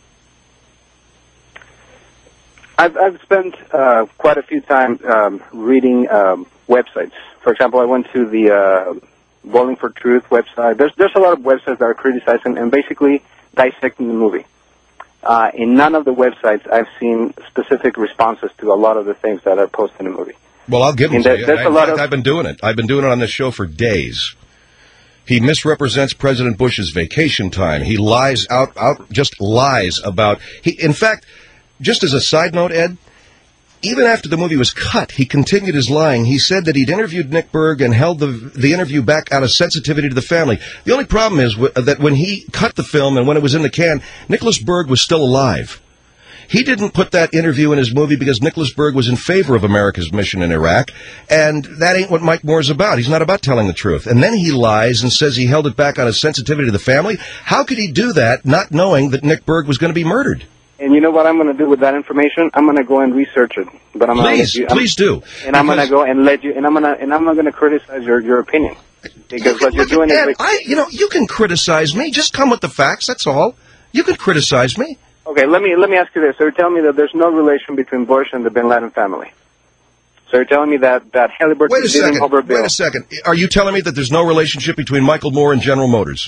I've spent quite a few time reading websites. For example, I went to the Bowling for Truth website. There's a lot of websites that are criticizing and basically dissecting the movie. In none of the websites I've seen specific responses to a lot of the things that are posted in the movie. Well, I'll give them to you. I've been doing it. I've been doing it on this show for days. He misrepresents President Bush's vacation time. He lies just lies about. In fact, just as a side note, Ed, even after the movie was cut, he continued his lying. He said that he'd interviewed Nick Berg and held the interview back out of sensitivity to the family. The only problem is that when he cut the film and when it was in the can, Nicholas Berg was still alive. He didn't put that interview in his movie because Nicholas Berg was in favor of America's mission in Iraq, and that ain't what Mike Moore's about. He's not about telling the truth. And then he lies and says he held it back out of sensitivity to the family. How could he do that not knowing that Nick Berg was going to be murdered? And you know what I'm going to do with that information? I'm going to go and research it. But Please do. And I'm going to go and let you. And I'm not going to criticize your opinion, because what you're doing is. You can criticize me. Just come with the facts. That's all. You can criticize me. Okay. Let me ask you this. So you're telling me that there's no relation between Bush and the Bin Laden family. So you're telling me that Halliburton. Wait a second. Are you telling me that there's no relationship between Michael Moore and General Motors?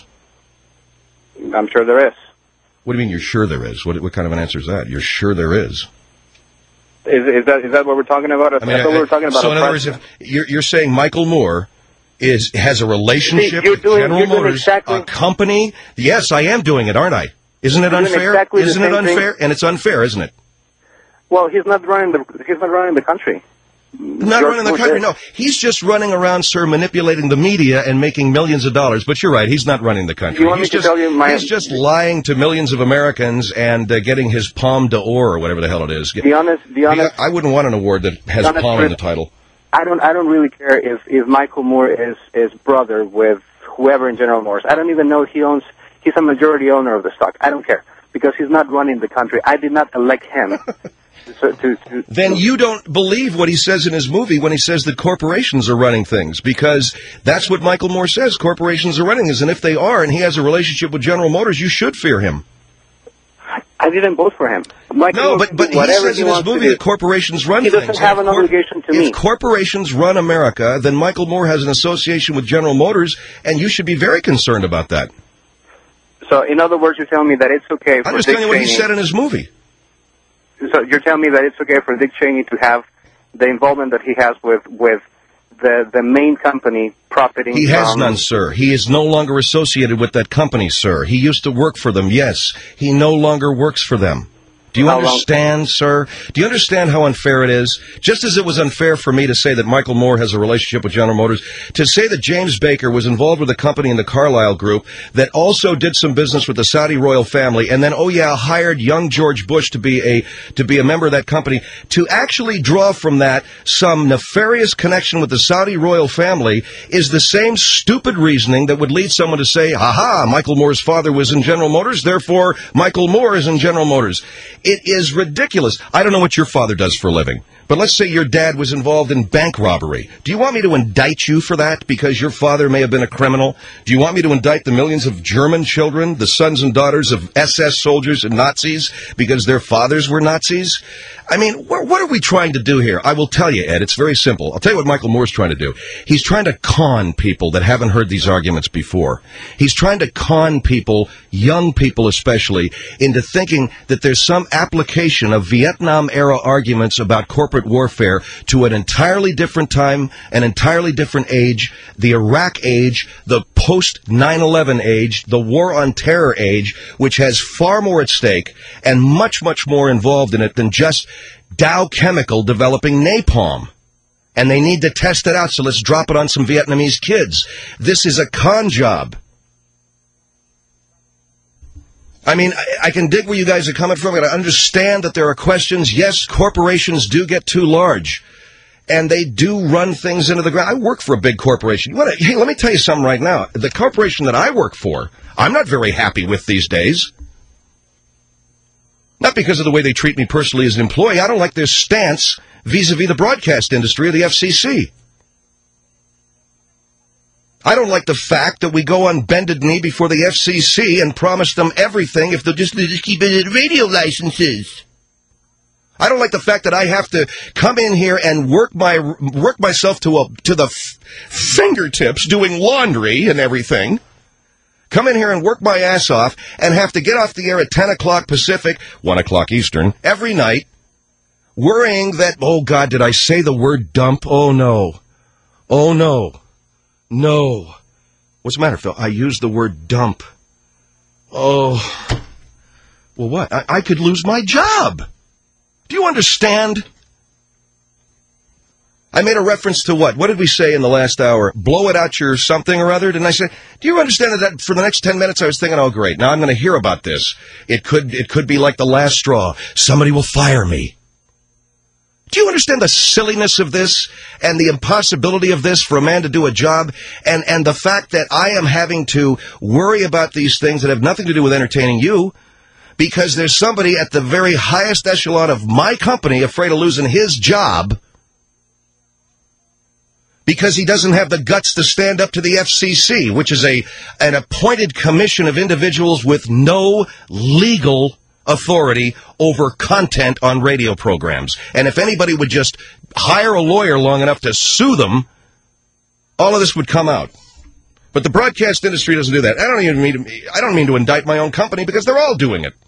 I'm sure there is. What do you mean you're sure there is? What kind of an answer is that? You're sure there is? Is that what we're talking about? That's what we're talking about. So in other words, if you're saying Michael Moore has a relationship with General Motors, a company? Yes, I am doing it, aren't I? Isn't it unfair? Isn't it unfair? And it's unfair, isn't it? Well, he's not running the country. Not running the country, no. He's just running around, sir, manipulating the media and making millions of dollars. But you're right, he's not running the country. He's just lying to millions of Americans and getting his Palme d'Or or whatever the hell it is. Be honest. I wouldn't want an award that has Palme in the title. I don't really care if Michael Moore is brother with whoever in General Motors. I don't even know he's a majority owner of the stock. I don't care, because he's not running the country. I did not elect him. Then you don't believe what he says in his movie when he says that corporations are running things, because that's what Michael Moore says. Corporations are running things, and if they are, and he has a relationship with General Motors, you should fear him. I didn't vote for him. But he says in his movie that corporations run things. He doesn't have an obligation to me. If corporations run America, then Michael Moore has an association with General Motors, and you should be very concerned about that. So, in other words, you're telling me that it's okay for I'm just telling you what he said in his movie. So you're telling me that it's okay for Dick Cheney to have the involvement that he has with the main company profiting? He has none, sir. He is no longer associated with that company, sir. He used to work for them, yes. He no longer works for them. Do you understand, sir? Do you understand how unfair it is? Just as it was unfair for me to say that Michael Moore has a relationship with General Motors, to say that James Baker was involved with a company in the Carlyle Group that also did some business with the Saudi royal family, and then, hired young George Bush to be a member of that company, to actually draw from that some nefarious connection with the Saudi royal family is the same stupid reasoning that would lead someone to say, Michael Moore's father was in General Motors, therefore Michael Moore is in General Motors. It is ridiculous. I don't know what your father does for a living, but let's say your dad was involved in bank robbery. Do you want me to indict you for that because your father may have been a criminal? Do you want me to indict the millions of German children, the sons and daughters of SS soldiers and Nazis, because their fathers were Nazis? I mean, what are we trying to do here? I will tell you, Ed, it's very simple. I'll tell you what Michael Moore's trying to do. He's trying to con people that haven't heard these arguments before. He's trying to con people, young people especially, into thinking that there's some application of Vietnam-era arguments about corporate warfare to an entirely different time, an entirely different age, the Iraq age, the post-9/11 age, the war on terror age, which has far more at stake and much, much more involved in it than just Dow Chemical developing napalm. And they need to test it out, so let's drop it on some Vietnamese kids. This is a con job. I mean, I can dig where you guys are coming from. I understand that there are questions. Yes, corporations do get too large, and they do run things into the ground. I work for a big corporation. Hey, let me tell you something right now. The corporation that I work for, I'm not very happy with these days. Not because of the way they treat me personally as an employee. I don't like their stance vis-a-vis the broadcast industry or the FCC. I don't like the fact that we go on bended knee before the FCC and promise them everything if they'll just keep it at radio licenses. I don't like the fact that I have to come in here and work myself to the fingertips doing laundry and everything. Come in here and work my ass off and have to get off the air at 10 o'clock Pacific, 1 o'clock Eastern, every night, worrying that, oh, God, did I say the word dump? Oh, no. Oh, no. No. What's the matter, Phil? I used the word dump. Oh. Well, what? I could lose my job. Do you understand? I made a reference to what? What did we say in the last hour? Blow it out your something or other? Didn't I say? Do you understand that for the next 10 minutes I was thinking, oh, great, now I'm going to hear about this. It could be like the last straw. Somebody will fire me. Do you understand the silliness of this and the impossibility of this for a man to do a job and the fact that I am having to worry about these things that have nothing to do with entertaining you because there's somebody at the very highest echelon of my company afraid of losing his job because he doesn't have the guts to stand up to the FCC, which is an appointed commission of individuals with no legal authority over content on radio programs. And if anybody would just hire a lawyer long enough to sue them, all of this would come out. But the broadcast industry doesn't do that. I don't mean to indict my own company because they're all doing it.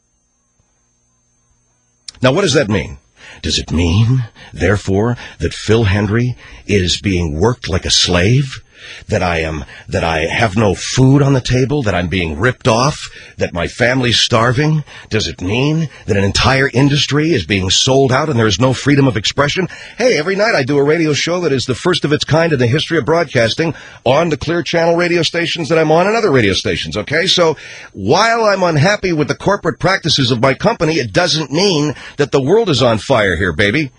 Now, what does that mean? Does it mean, therefore, that Phil Hendrie is being worked like a slave? That I have no food on the table? That I'm being ripped off? That my family's starving? Does it mean that an entire industry is being sold out and there is no freedom of expression? Hey, every night I do a radio show that is the first of its kind in the history of broadcasting on the Clear Channel radio stations that I'm on and other radio stations, okay? So while I'm unhappy with the corporate practices of my company, it doesn't mean that the world is on fire here, baby.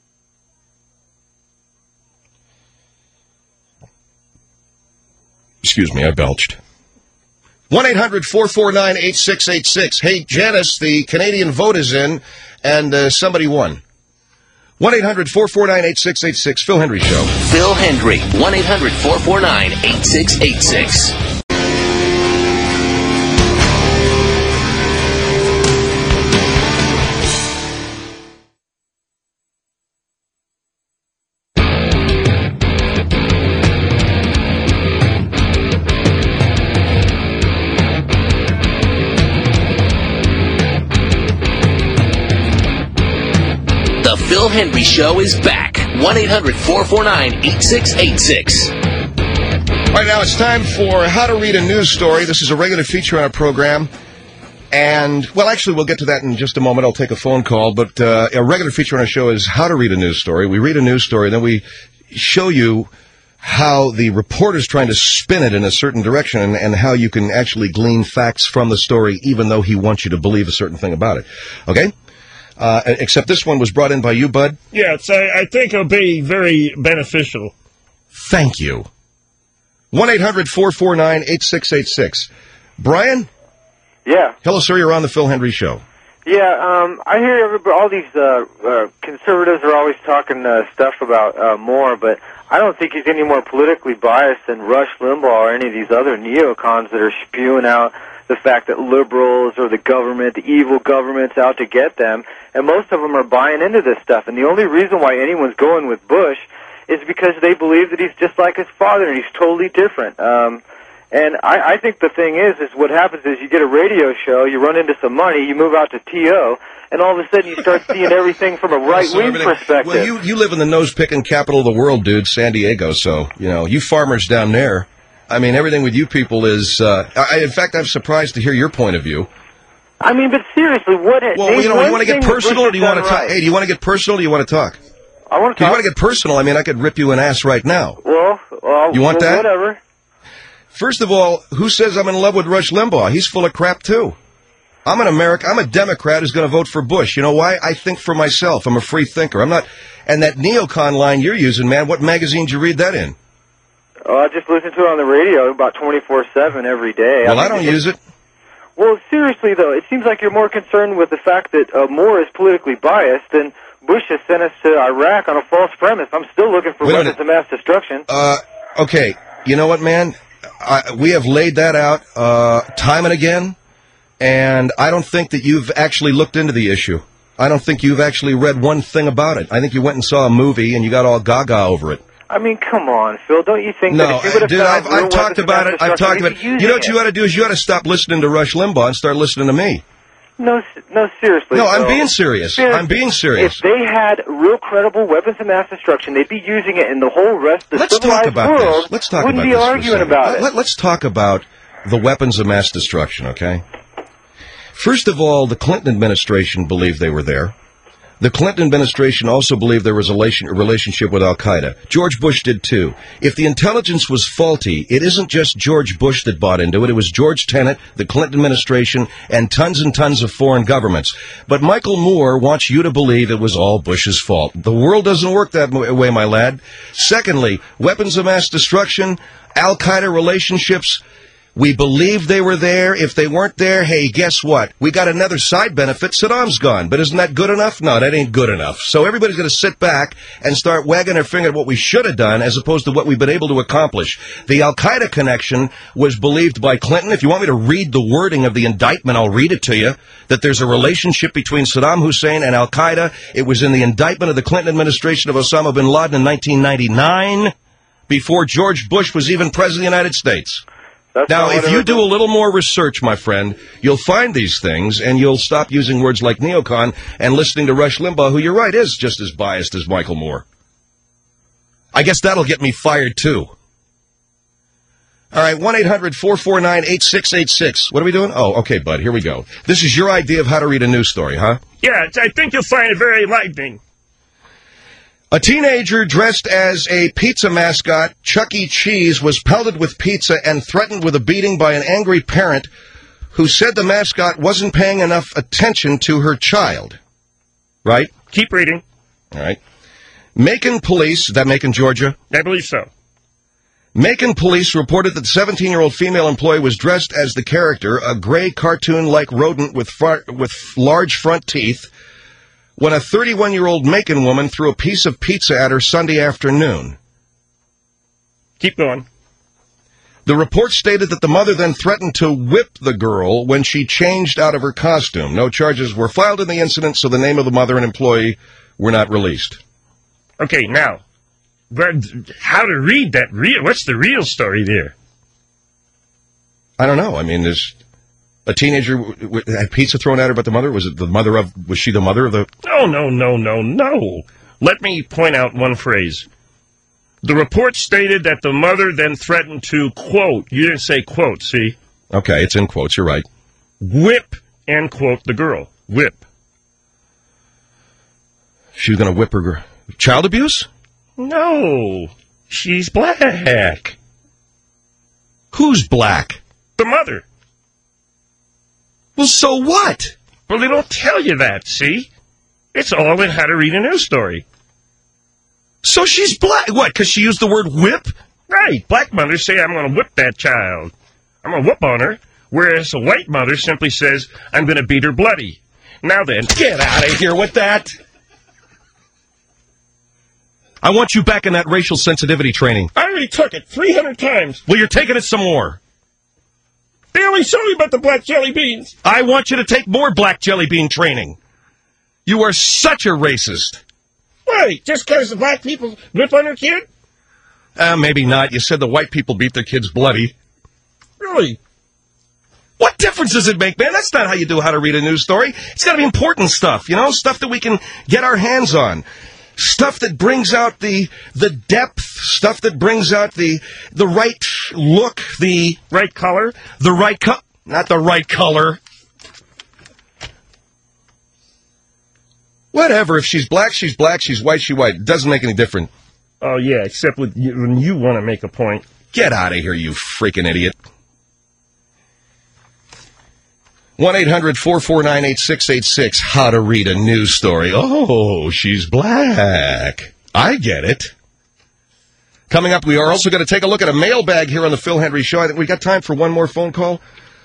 Excuse me, I belched. 1-800-449-8686. Hey, Janice, the Canadian vote is in, and somebody won. 1-800-449-8686. Phil Hendrie Show. Phil Hendrie. 1-800-449-8686. Phil Hendrie Show is back. 1-800-449-8686. All right, now it's time for How to Read a News Story. This is a regular feature on our program. And, well, actually, we'll get to that in just a moment. I'll take a phone call. But a regular feature on our show is How to Read a News Story. We read a news story, then we show you how the reporter's trying to spin it in a certain direction and how you can actually glean facts from the story, even though he wants you to believe a certain thing about it. Okay? Except this one was brought in by you, Bud? Yes, I think it'll be very beneficial. Thank you. 1-800-449-8686. Brian? Yeah. Hello, sir. You're on the Phil Hendrie Show. I hear all these conservatives are always talking stuff about Moore, but I don't think he's any more politically biased than Rush Limbaugh or any of these other neocons that are spewing out the fact that liberals or the government, the evil government's out to get them, and most of them are buying into this stuff. And the only reason why anyone's going with Bush is because they believe that he's just like his father and he's totally different. And I think the thing is what happens is you get a radio show, you run into some money, you move out to T.O., and all of a sudden you start seeing everything from a right-wing perspective. Well, you live in the nose-picking capital of the world, dude, San Diego, so, you farmers down there, I mean, everything with you people is, in fact, I'm surprised to hear your point of view. I mean, but seriously, what is... Well, you want to get personal, or do you want to talk? Hey, do you want to get personal, or do you want to talk? I want to talk. Do you want to get personal? I mean, I could rip you an ass right now. Well, you want that? Whatever. First of all, who says I'm in love with Rush Limbaugh? He's full of crap, too. I'm a Democrat who's going to vote for Bush. You know why? I think for myself. I'm a free thinker. I'm not... And that neocon line you're using, man, what magazine did you read that in? Oh, I just listen to it on the radio about 24/7 every day. Well, I don't use it. Well, seriously, though, it seems like you're more concerned with the fact that Moore is politically biased than Bush has sent us to Iraq on a false premise. I'm still looking for weapons of mass destruction. Okay, you know what, man? We have laid that out time and again, and I don't think that you've actually looked into the issue. I don't think you've actually read one thing about it. I think you went and saw a movie and you got all gaga over it. I mean, come on, Phil. Don't you think that if you would have dude, I've talked about it. I've talked about it. You know what you ought to do is you ought to stop listening to Rush Limbaugh and start listening to me. No, seriously. No, I'm being serious. I'm being serious. If they had real credible weapons of mass destruction, they'd be using it in the whole rest of the civilized world. Let's talk wouldn't about be this arguing about it. Let's talk about the weapons of mass destruction, okay? First of all, the Clinton administration believed they were there. The Clinton administration also believed there was a relationship with Al-Qaeda. George Bush did too. If the intelligence was faulty, it isn't just George Bush that bought into it. It was George Tenet, the Clinton administration, and tons of foreign governments. But Michael Moore wants you to believe it was all Bush's fault. The world doesn't work that way, my lad. Secondly, weapons of mass destruction, Al-Qaeda relationships. We believed they were there. If they weren't there, hey, guess what? We got another side benefit. Saddam's gone. But isn't that good enough? No, that ain't good enough. So everybody's going to sit back and start wagging their finger at what we should have done as opposed to what we've been able to accomplish. The Al-Qaeda connection was believed by Clinton. If you want me to read the wording of the indictment, I'll read it to you, that there's a relationship between Saddam Hussein and Al-Qaeda. It was in the indictment of the Clinton administration of Osama bin Laden in 1999, before George Bush was even president of the United States. Now, if you do a little more research, my friend, you'll find these things, and you'll stop using words like neocon and listening to Rush Limbaugh, who, you're right, is just as biased as Michael Moore. I guess that'll get me fired, too. All right, 1-800-449-8686. What are we doing? Oh, okay, bud, here we go. This is your idea of how to read a news story, huh? Yeah, I think you'll find it very enlightening. A teenager dressed as a pizza mascot, Chuck E. Cheese, was pelted with pizza and threatened with a beating by an angry parent who said the mascot wasn't paying enough attention to her child. Right? Keep reading. All right. Macon police, is that Macon, Georgia? I believe so. Macon police reported that the 17-year-old female employee was dressed as the character, a gray cartoon-like rodent with large front teeth, when a 31-year-old Macon woman threw a piece of pizza at her Sunday afternoon. Keep going. The report stated that the mother then threatened to whip the girl when she changed out of her costume. No charges were filed in the incident, so the name of the mother and employee were not released. Okay, now, how to read that? What's the real story there? I don't know. I mean, there's... A teenager had pizza thrown at her, but the mother, was she the mother of the... No. Let me point out one phrase. The report stated that the mother then threatened to, quote, you didn't say quote, see? Okay, it's in quotes, you're right. Whip, end quote, the girl. Whip. She was going to whip her girl. Child abuse? No, she's black. Who's black? The mother. Well, so what? Well, they don't tell you that, see? It's all in How to Read a News Story. So she's black. What, because she used the word whip? Right. Black mothers say, I'm going to whip that child. I'm going to whoop on her. Whereas a white mother simply says, I'm going to beat her bloody. Now then, get out of here with that. I want you back in that racial sensitivity training. I already took it 300 times. Well, you're taking it some more. They only showed me about the black jelly beans. I want you to take more black jelly bean training. You are such a racist. Why? Just because the black people rip on their kid? Maybe not. You said the white people beat their kids bloody. Really? What difference does it make, man? That's not how you do how to read a news story. It's got to be important stuff, you know, stuff that we can get our hands on. Stuff that brings out the depth, stuff that brings out the right look, the right color, not the right color. Whatever, if she's black, she's black, she's white, she's white. It doesn't make any difference. Oh, yeah, except when you want to make a point. Get out of here, you freaking idiot. 1-800-449-8686. How to read a news story. Oh, she's black. I get it. Coming up, we are also going to take a look at a mailbag here on the Phil Hendrie Show. I think we got time for one more phone call.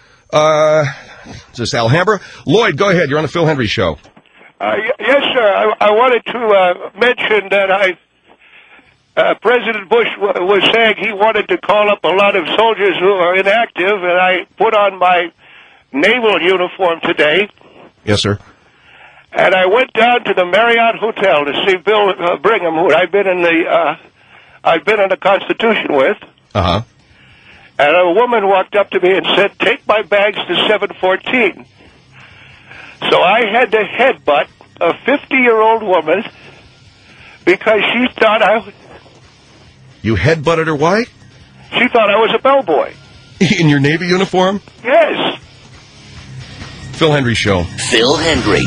Is this Alhambra? Lloyd, go ahead. You're on the Phil Hendrie Show. Yes, sir. I wanted to mention that President Bush was saying he wanted to call up a lot of soldiers who are inactive, and I put on my naval uniform today. Yes, sir. And I went down to the Marriott Hotel to see Bill Brigham, who I've been in the Constitution with. Uh-huh. And a woman walked up to me and said, "Take my bags to 714. So I had to headbutt a 50-year-old woman because she thought You headbutted her, why? She thought I was a bellboy. In your Navy uniform? Yes. Phil Hendrie Show. Phil Hendrie,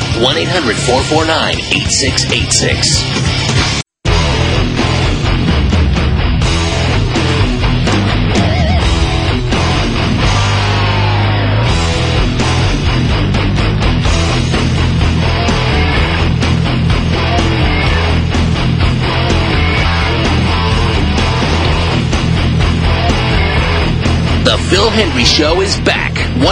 1-800-449-8686. The Phil Hendrie Show is back.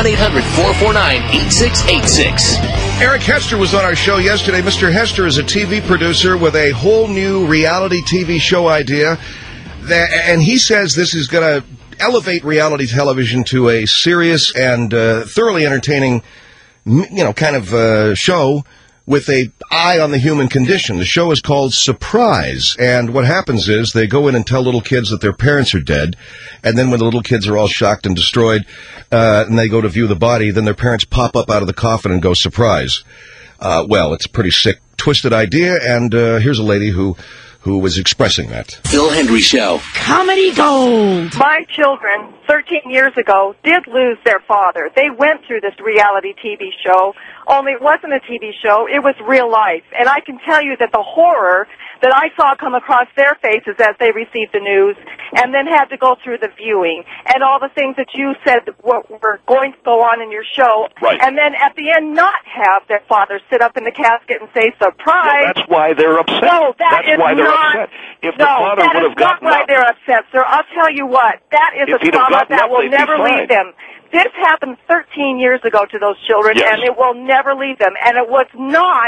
1-800-449-8686. Eric Hester was on our show yesterday. Mr. Hester is a TV producer with a whole new reality TV show idea. And he says this is going to elevate reality television to a serious and thoroughly entertaining, kind of show with a eye on the human condition. The show is called Surprise, and what happens is they go in and tell little kids that their parents are dead, and then when the little kids are all shocked and destroyed, and they go to view the body, then their parents pop up out of the coffin and go, surprise. Well, it's a pretty sick, twisted idea, and here's a lady who was expressing that. Phil Hendrie Show. Comedy gold. My children, 13 years ago, did lose their father. They went through this reality TV show, only it wasn't a TV show, it was real life. And I can tell you that the horror that I saw come across their faces as they received the news and then had to go through the viewing and all the things that you said were going to go on in your show, right. And then at the end not have their father sit up in the casket and say, surprise. No, that's why they're upset. No, that's why they're upset. If the father would have gotten why they're upset, sir. I'll tell you what, that is a trauma that will never leave them. This happened 13 years ago to those children, yes. And it will never leave them. And it was not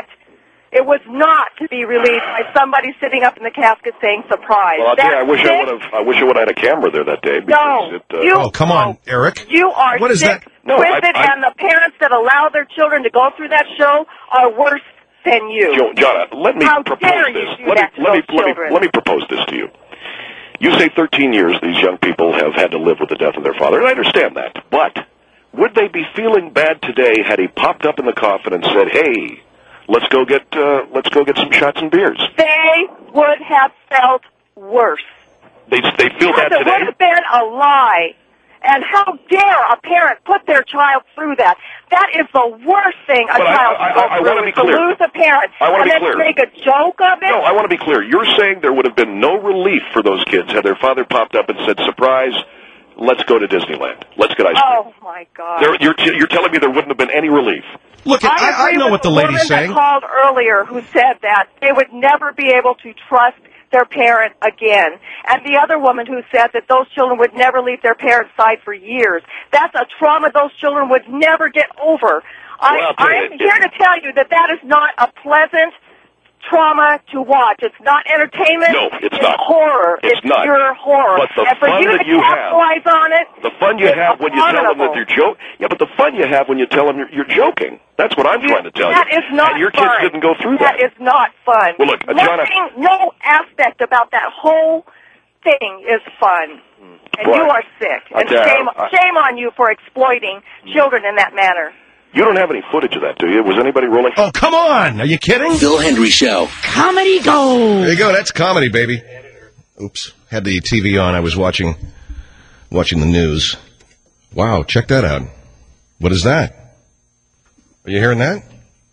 to be released by somebody sitting up in the casket saying surprise. Well, I'll tell you, I wish I would have had a camera there that day. No. Oh, come on, Eric. You are what is sick, that? No, twisted, and the parents that allow their children to go through that show are worse than you. John, let me propose this. Let me propose this to you. You say 13 years these young people have had to live with the death of their father, and I understand that. But would they be feeling bad today had he popped up in the coffin and said, "Hey, let's go get some shots and beers"? They would have felt worse. They feel that today. It would have been a lie. And how dare a parent put their child through that? That is the worst thing a child can go through, to lose a parent and then to make a joke of it. No, I want to be clear. You're saying there would have been no relief for those kids had their father popped up and said, "Surprise, let's go to Disneyland. Let's get ice cream." Oh, my God. You're telling me there wouldn't have been any relief? Look, I know what the lady's saying. I called earlier who said that they would never be able to trust their parent again. And the other woman who said that those children would never leave their parents' side for years. That's a trauma those children would never get over. I'm here to tell you that is not a pleasant trauma to watch. It's not entertainment. No, it's not. Horror. It's not. Pure horror. But the and for fun you that to you capitalize on it, the fun you have when you tell them that they're joking. Yeah, but the fun you have when you tell them you're joking. That's what I'm trying to tell you. That is not and your fun. kids didn't go through that. That is not fun. Well, look, John, no aspect about that whole thing is fun. And you are sick. And shame on you for exploiting children in that manner. You don't have any footage of that, do you? Was anybody rolling? Oh, come on! Are you kidding? Phil Hendry Show. Comedy gold. There you go. That's comedy, baby. Oops. Had the TV on. I was watching the news. Wow, check that out. What is that? Are you hearing that?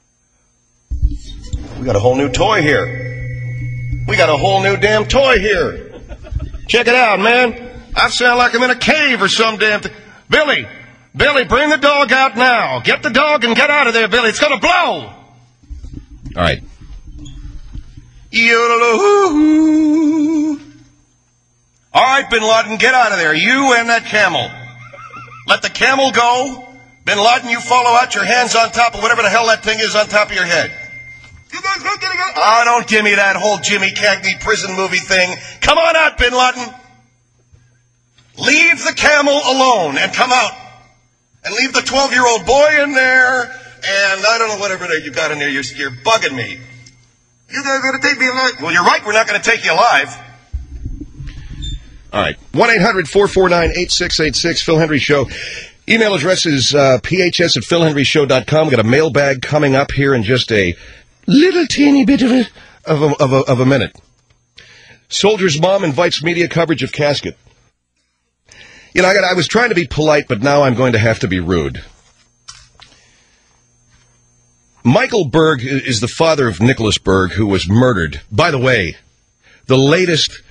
We got a whole new toy here. We got a whole new damn toy here. Check it out, man. I sound like I'm in a cave or some damn thing. Billy, bring the dog out now. Get the dog and get out of there, Billy. It's going to blow. All right. All right, Bin Laden, get out of there. You and that camel. Let the camel go. Bin Laden, you follow out, your hands on top of whatever the hell that thing is on top of your head. Oh, don't give me that whole Jimmy Cagney prison movie thing. Come on out, Bin Laden. Leave the camel alone and come out. And leave the 12-year-old boy in there, and I don't know whatever you got in there. You're bugging me. You guys are going to take me alive. Well, you're right. We're not going to take you alive. All right. 1-800-449-8686, Phil Hendry Show. Email address is phs@philhenryshow.com. We've got a mailbag coming up here in just a little teeny bit of a minute. Soldier's mom invites media coverage of casket. You know, I was trying to be polite, but now I'm going to have to be rude. Michael Berg is the father of Nicholas Berg, who was murdered. By the way, the latest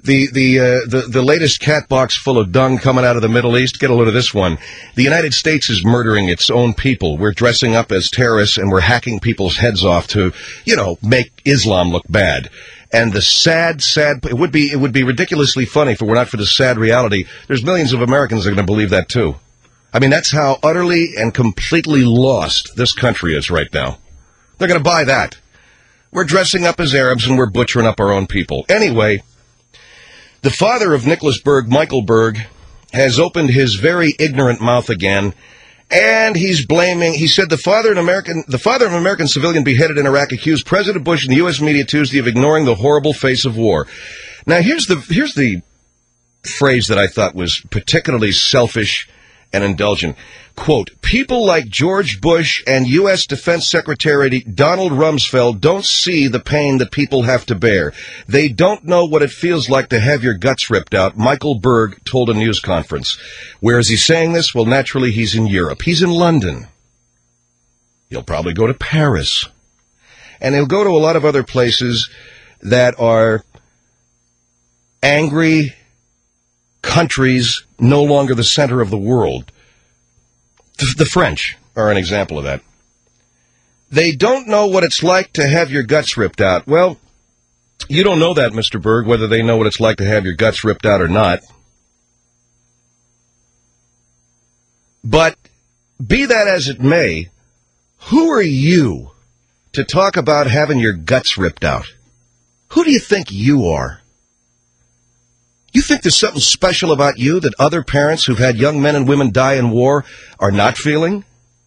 cat box full of dung coming out of the Middle East. Get a load of this one. The United States is murdering its own people. We're dressing up as terrorists and we're hacking people's heads off to, make Islam look bad. And the sad, it would be ridiculously funny if it were not for the sad reality. There's millions of Americans that are going to believe that too. I mean, that's how utterly and completely lost this country is right now. They're going to buy that. We're dressing up as Arabs and we're butchering up our own people. Anyway, the father of Nicholas Berg, Michael Berg, has opened his very ignorant mouth again. And he said the father of an American civilian beheaded in Iraq accused President Bush and the U.S. media Tuesday of ignoring the horrible face of war. Now, here's the phrase that I thought was particularly selfish and indulgent. Quote, people like George Bush and U.S. Defense Secretary Donald Rumsfeld don't see the pain that people have to bear. They don't know what it feels like to have your guts ripped out, Michael Berg told a news conference. Where is he saying this? Well, naturally, he's in Europe. He's in London. He'll probably go to Paris. And he'll go to a lot of other places that are angry countries no longer the center of the world. The French are an example of that. They don't know what it's like to have your guts ripped out. Well, you don't know that, Mr. Berg, whether they know what it's like to have your guts ripped out or not. But be that as it may, who are you to talk about having your guts ripped out? Who do you think you are? You think there's something special about you that other parents who've had young men and women die in war are not feeling?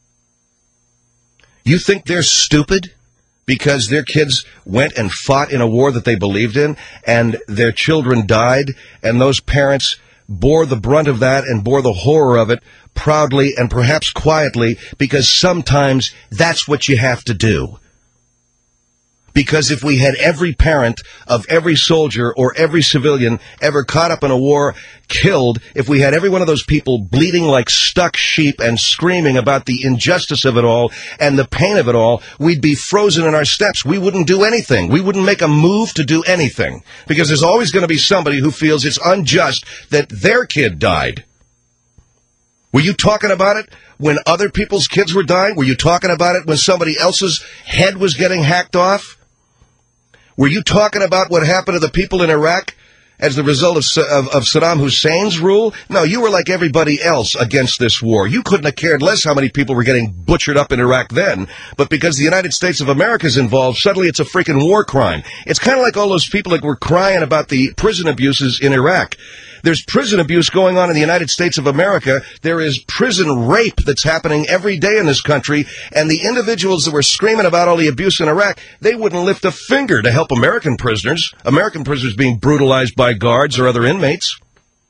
You think they're stupid because their kids went and fought in a war that they believed in and their children died and those parents bore the brunt of that and bore the horror of it proudly and perhaps quietly because sometimes that's what you have to do. Because if we had every parent of every soldier or every civilian ever caught up in a war killed, if we had every one of those people bleeding like stuck sheep and screaming about the injustice of it all and the pain of it all, we'd be frozen in our steps. We wouldn't do anything. We wouldn't make a move to do anything. Because there's always going to be somebody who feels it's unjust that their kid died. Were you talking about it when other people's kids were dying? Were you talking about it when somebody else's head was getting hacked off? Were you talking about what happened to the people in Iraq as the result of Saddam Hussein's rule? No, you were like everybody else against this war. You couldn't have cared less how many people were getting butchered up in Iraq then. But because the United States of America is involved, suddenly it's a freaking war crime. It's kind of like all those people that were crying about the prison abuses in Iraq. There's prison abuse going on in the United States of America. There is prison rape that's happening every day in this country. And the individuals that were screaming about all the abuse in Iraq, they wouldn't lift a finger to help American prisoners being brutalized by guards or other inmates.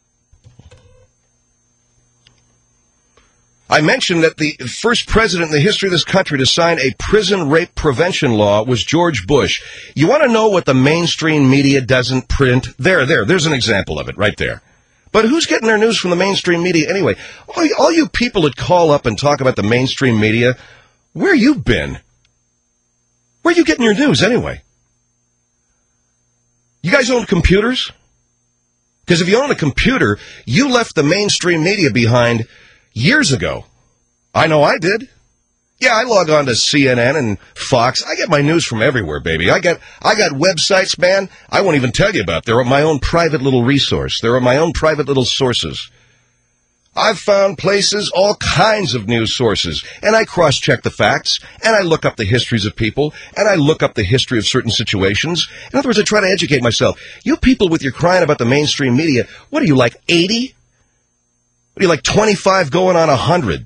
I mentioned that the first president in the history of this country to sign a prison rape prevention law was George Bush. You want to know what the mainstream media doesn't print? There's an example of it right there. But who's getting their news from the mainstream media anyway? All you people that call up and talk about the mainstream media, where you been? Where are you getting your news anyway? You guys own computers? Because if you own a computer, you left the mainstream media behind years ago. I know I did. Yeah, I log on to CNN and Fox. I get my news from everywhere, baby. I got websites, man, I won't even tell you about. They're my own private little resource. They're my own private little sources. I've found places, all kinds of news sources, and I cross-check the facts, and I look up the histories of people, and I look up the history of certain situations. In other words, I try to educate myself. You people with your crying about the mainstream media, what are you, like 80? What are you, like 25 going on 100?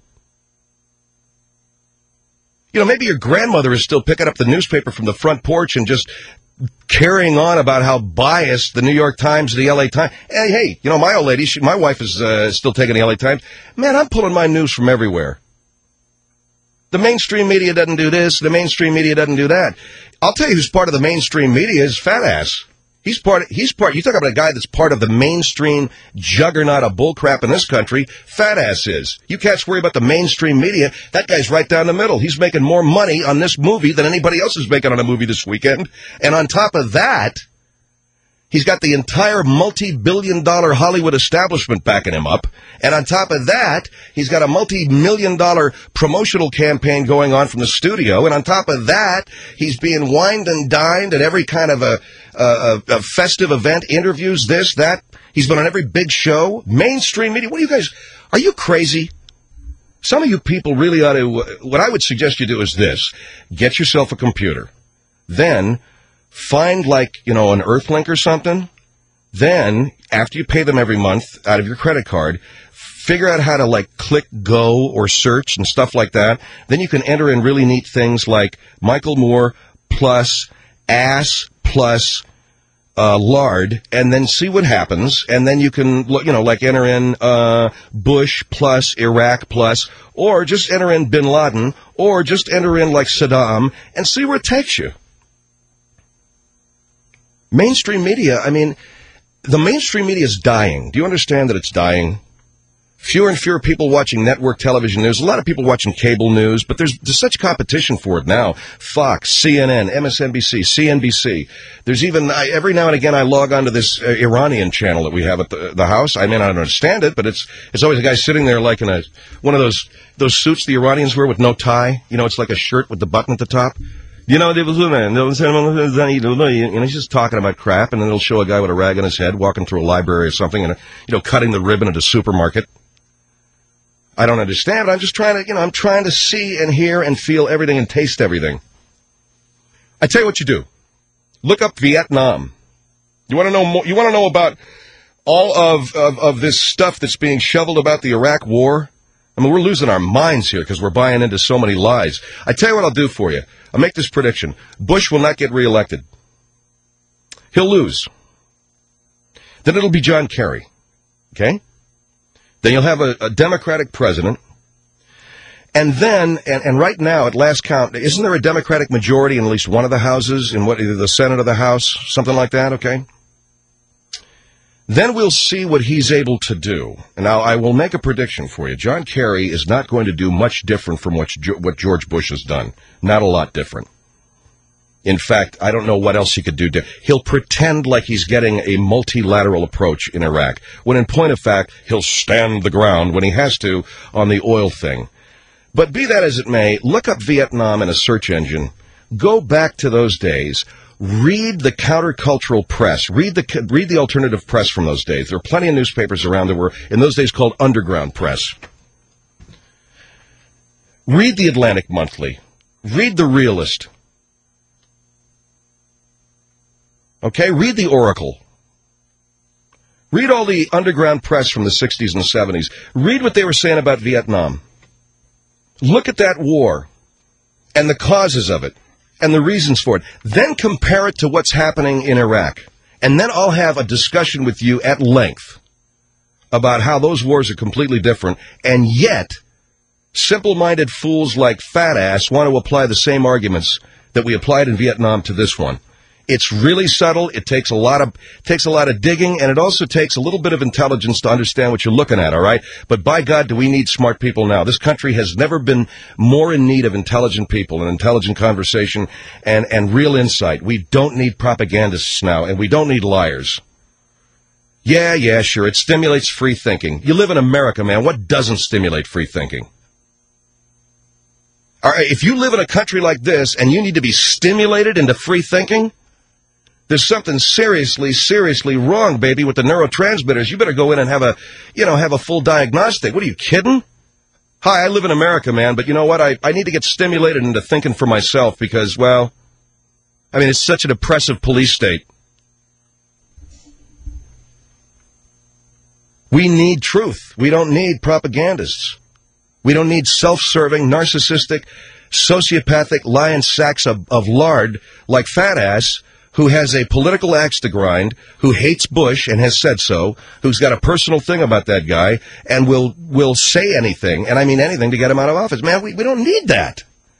You know, maybe your grandmother is still picking up the newspaper from the front porch and just carrying on about how biased the New York Times, the L.A. Times. Hey, you know, my old lady, my wife is still taking the L.A. Times. Man, I'm pulling my news from everywhere. The mainstream media doesn't do this. The mainstream media doesn't do that. I'll tell you who's part of the mainstream media is Fat Ass. You talk about a guy that's part of the mainstream juggernaut of bullcrap in this country, Fat Ass is. You cats worry about the mainstream media. That guy's right down the middle. He's making more money on this movie than anybody else is making on a movie this weekend. And on top of that, he's got the entire multi-billion-dollar Hollywood establishment backing him up. And on top of that, he's got a multi-million-dollar promotional campaign going on from the studio. And on top of that, he's being wined and dined at every kind of a festive event, interviews, this, that. He's been on every big show. Mainstream media. What are you guys, are you crazy? Some of you people really ought to, what I would suggest you do is this. Get yourself a computer. Then find, like, you know, an Earthlink or something. Then, after you pay them every month out of your credit card, figure out how to, like, click go or search and stuff like that. Then you can enter in really neat things like Michael Moore plus ass plus lard, and then see what happens. And then you can, you know, like enter in Bush plus Iraq plus, or just enter in Bin Laden, or just enter in, like, Saddam, and see where it takes you. Mainstream media, I mean, the mainstream media is dying. Do you understand that it's dying? Fewer and fewer people watching network television news. A lot of people watching cable news, but there's such competition for it now. Fox, CNN, MSNBC, CNBC. There's even, every now and again, I log on to this Iranian channel that we have at the house. I mean, I don't understand it, but it's always a guy sitting there like in one of those suits the Iranians wear with no tie. You know, it's like a shirt with the button at the top. You know, he's just talking about crap, and then it'll show a guy with a rag on his head walking through a library or something, and, you know, cutting the ribbon at a supermarket. I don't understand, but I'm just trying to, you know, I'm trying to see and hear and feel everything and taste everything. I tell you what you do. Look up Vietnam. You want to know more? You want to know about all of this stuff that's being shoveled about the Iraq war? I mean, we're losing our minds here because we're buying into so many lies. I tell you what I'll do for you. I'll make this prediction. Bush will not get reelected. He'll lose. Then it'll be John Kerry. Okay? Then you'll have a Democratic president. And then, and right now, at last count, isn't there a Democratic majority in at least one of the houses, in either the Senate or the House, something like that, okay? Then we'll see what he's able to do. Now, I will make a prediction for you. John Kerry is not going to do much different from what George Bush has done. Not a lot different. In fact, I don't know what else he could do. He'll pretend like he's getting a multilateral approach in Iraq, when in point of fact, he'll stand the ground when he has to on the oil thing. But be that as it may, look up Vietnam in a search engine. Go back to those days. Read the countercultural press. Read the alternative press from those days. There are plenty of newspapers around that were, in those days, called underground press. Read the Atlantic Monthly. Read the Realist. Okay? Read the Oracle. Read all the underground press from the 60s and 70s. Read what they were saying about Vietnam. Look at that war and the causes of it and the reasons for it. Then compare it to what's happening in Iraq. And then I'll have a discussion with you at length about how those wars are completely different, and yet simple-minded fools like Fat Ass want to apply the same arguments that we applied in Vietnam to this one. It's really subtle. It takes a lot of digging, and it also takes a little bit of intelligence to understand what you're looking at, all right? But by God, do we need smart people now. This country has never been more in need of intelligent people and intelligent conversation and real insight. We don't need propagandists now, and we don't need liars. Yeah, sure, it stimulates free thinking. You live in America, man. What doesn't stimulate free thinking? All right, if you live in a country like this and you need to be stimulated into free thinking, there's something seriously wrong, baby, with the neurotransmitters. You better go in and have a full diagnostic. What are you, kidding? Hi, I live in America, man, but you know what? I need to get stimulated into thinking for myself because, well, I mean, it's such an oppressive police state. We need truth. We don't need propagandists. We don't need self-serving, narcissistic, sociopathic lion sacks of lard like Fat Ass, who has a political axe to grind, who hates Bush and has said so, who's got a personal thing about that guy, and will say anything, and I mean anything, to get him out of office. Man, we don't need that.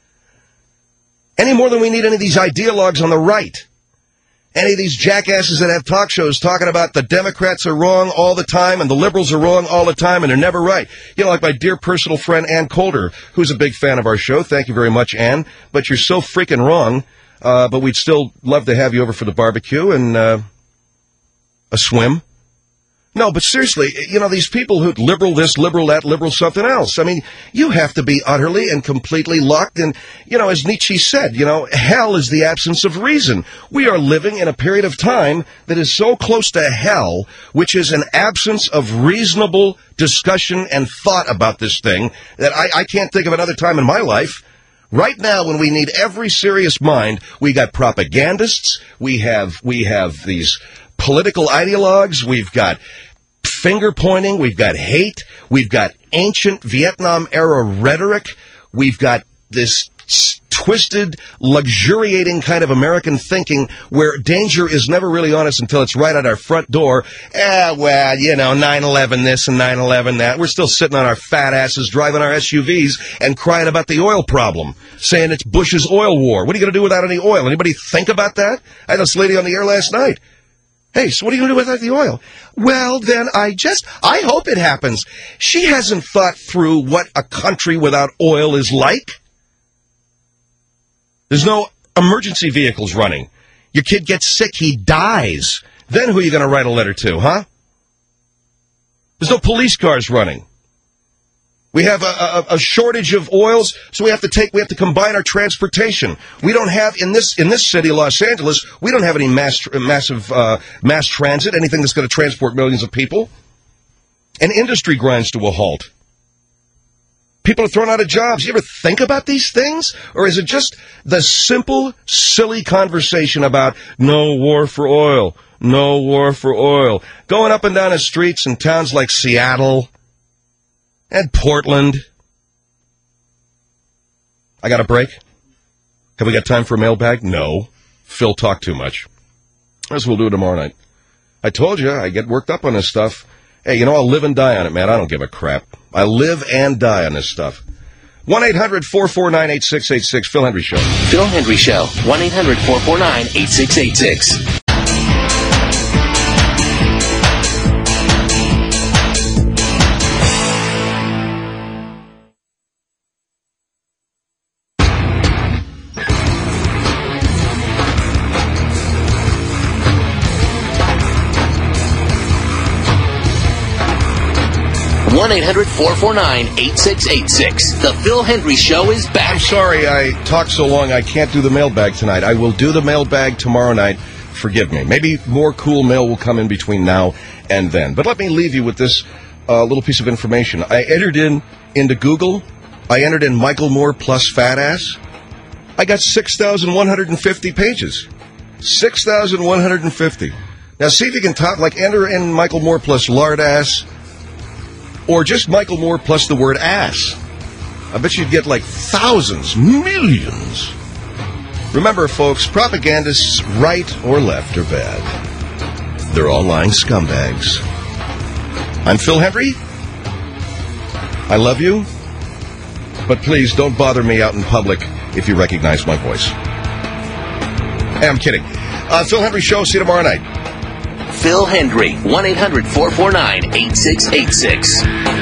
Any more than we need any of these ideologues on the right. Any of these jackasses that have talk shows talking about the Democrats are wrong all the time and the liberals are wrong all the time and they're never right. You know, like my dear personal friend Ann Coulter, who's a big fan of our show. Thank you very much, Ann. But you're so freaking wrong. But we'd still love to have you over for the barbecue and a swim. No, but seriously, you know, these people who liberal this, liberal that, liberal something else. I mean, you have to be utterly and completely locked in. You know, as Nietzsche said, you know, hell is the absence of reason. We are living in a period of time that is so close to hell, which is an absence of reasonable discussion and thought about this thing, that I can't think of another time in my life. Right now, when we need every serious mind, we got propagandists, we have these political ideologues, we've got finger-pointing, we've got hate, we've got ancient Vietnam-era rhetoric, we've got this twisted, luxuriating kind of American thinking where danger is never really on us until it's right at our front door. Well, you know, 9/11 this and 9/11 that. We're still sitting on our fat asses driving our SUVs and crying about the oil problem, saying it's Bush's oil war. What are you going to do without any oil? Anybody think about that? I had this lady on the air last night. Hey, so what are you going to do without the oil? Well, then I hope it happens. She hasn't thought through what a country without oil is like. There's no emergency vehicles running. Your kid gets sick, he dies. Then who are you going to write a letter to, huh? There's no police cars running. We have a shortage of oils, so we have to combine our transportation. We don't have in this city, Los Angeles, we don't have any massive mass transit, anything that's going to transport millions of people. And industry grinds to a halt. People are thrown out of jobs. You ever think about these things? Or is it just the simple, silly conversation about no war for oil, no war for oil, going up and down the streets in towns like Seattle and Portland? I got a break? Have we got time for a mailbag? No. Phil talked too much. As we'll do tomorrow night. I told you, I get worked up on this stuff. Hey, you know, I'll live and die on it, man. I don't give a crap. I live and die on this stuff. 1-800-449-8686, Phil Hendry Show. Phil Hendry Show, 1-800-449-8686. 1-800-449-8686. The Phil Hendry Show is back. I'm sorry I talked so long I can't do the mailbag tonight. I will do the mailbag tomorrow night. Forgive me. Maybe more cool mail will come in between now and then. But let me leave you with this little piece of information. I entered into Google. I entered in Michael Moore plus fat ass. I got 6,150 pages. 6,150. Now, see if you can enter in Michael Moore plus lard ass, or just Michael Moore plus the word ass. I bet you'd get thousands, millions. Remember, folks, propagandists, right or left, are bad. They're all lying scumbags. I'm Phil Hendry. I love you, but please don't bother me out in public if you recognize my voice. Hey, I'm kidding. Phil Hendry Show. See you tomorrow night. Phil Hendry, 1-800-449-8686.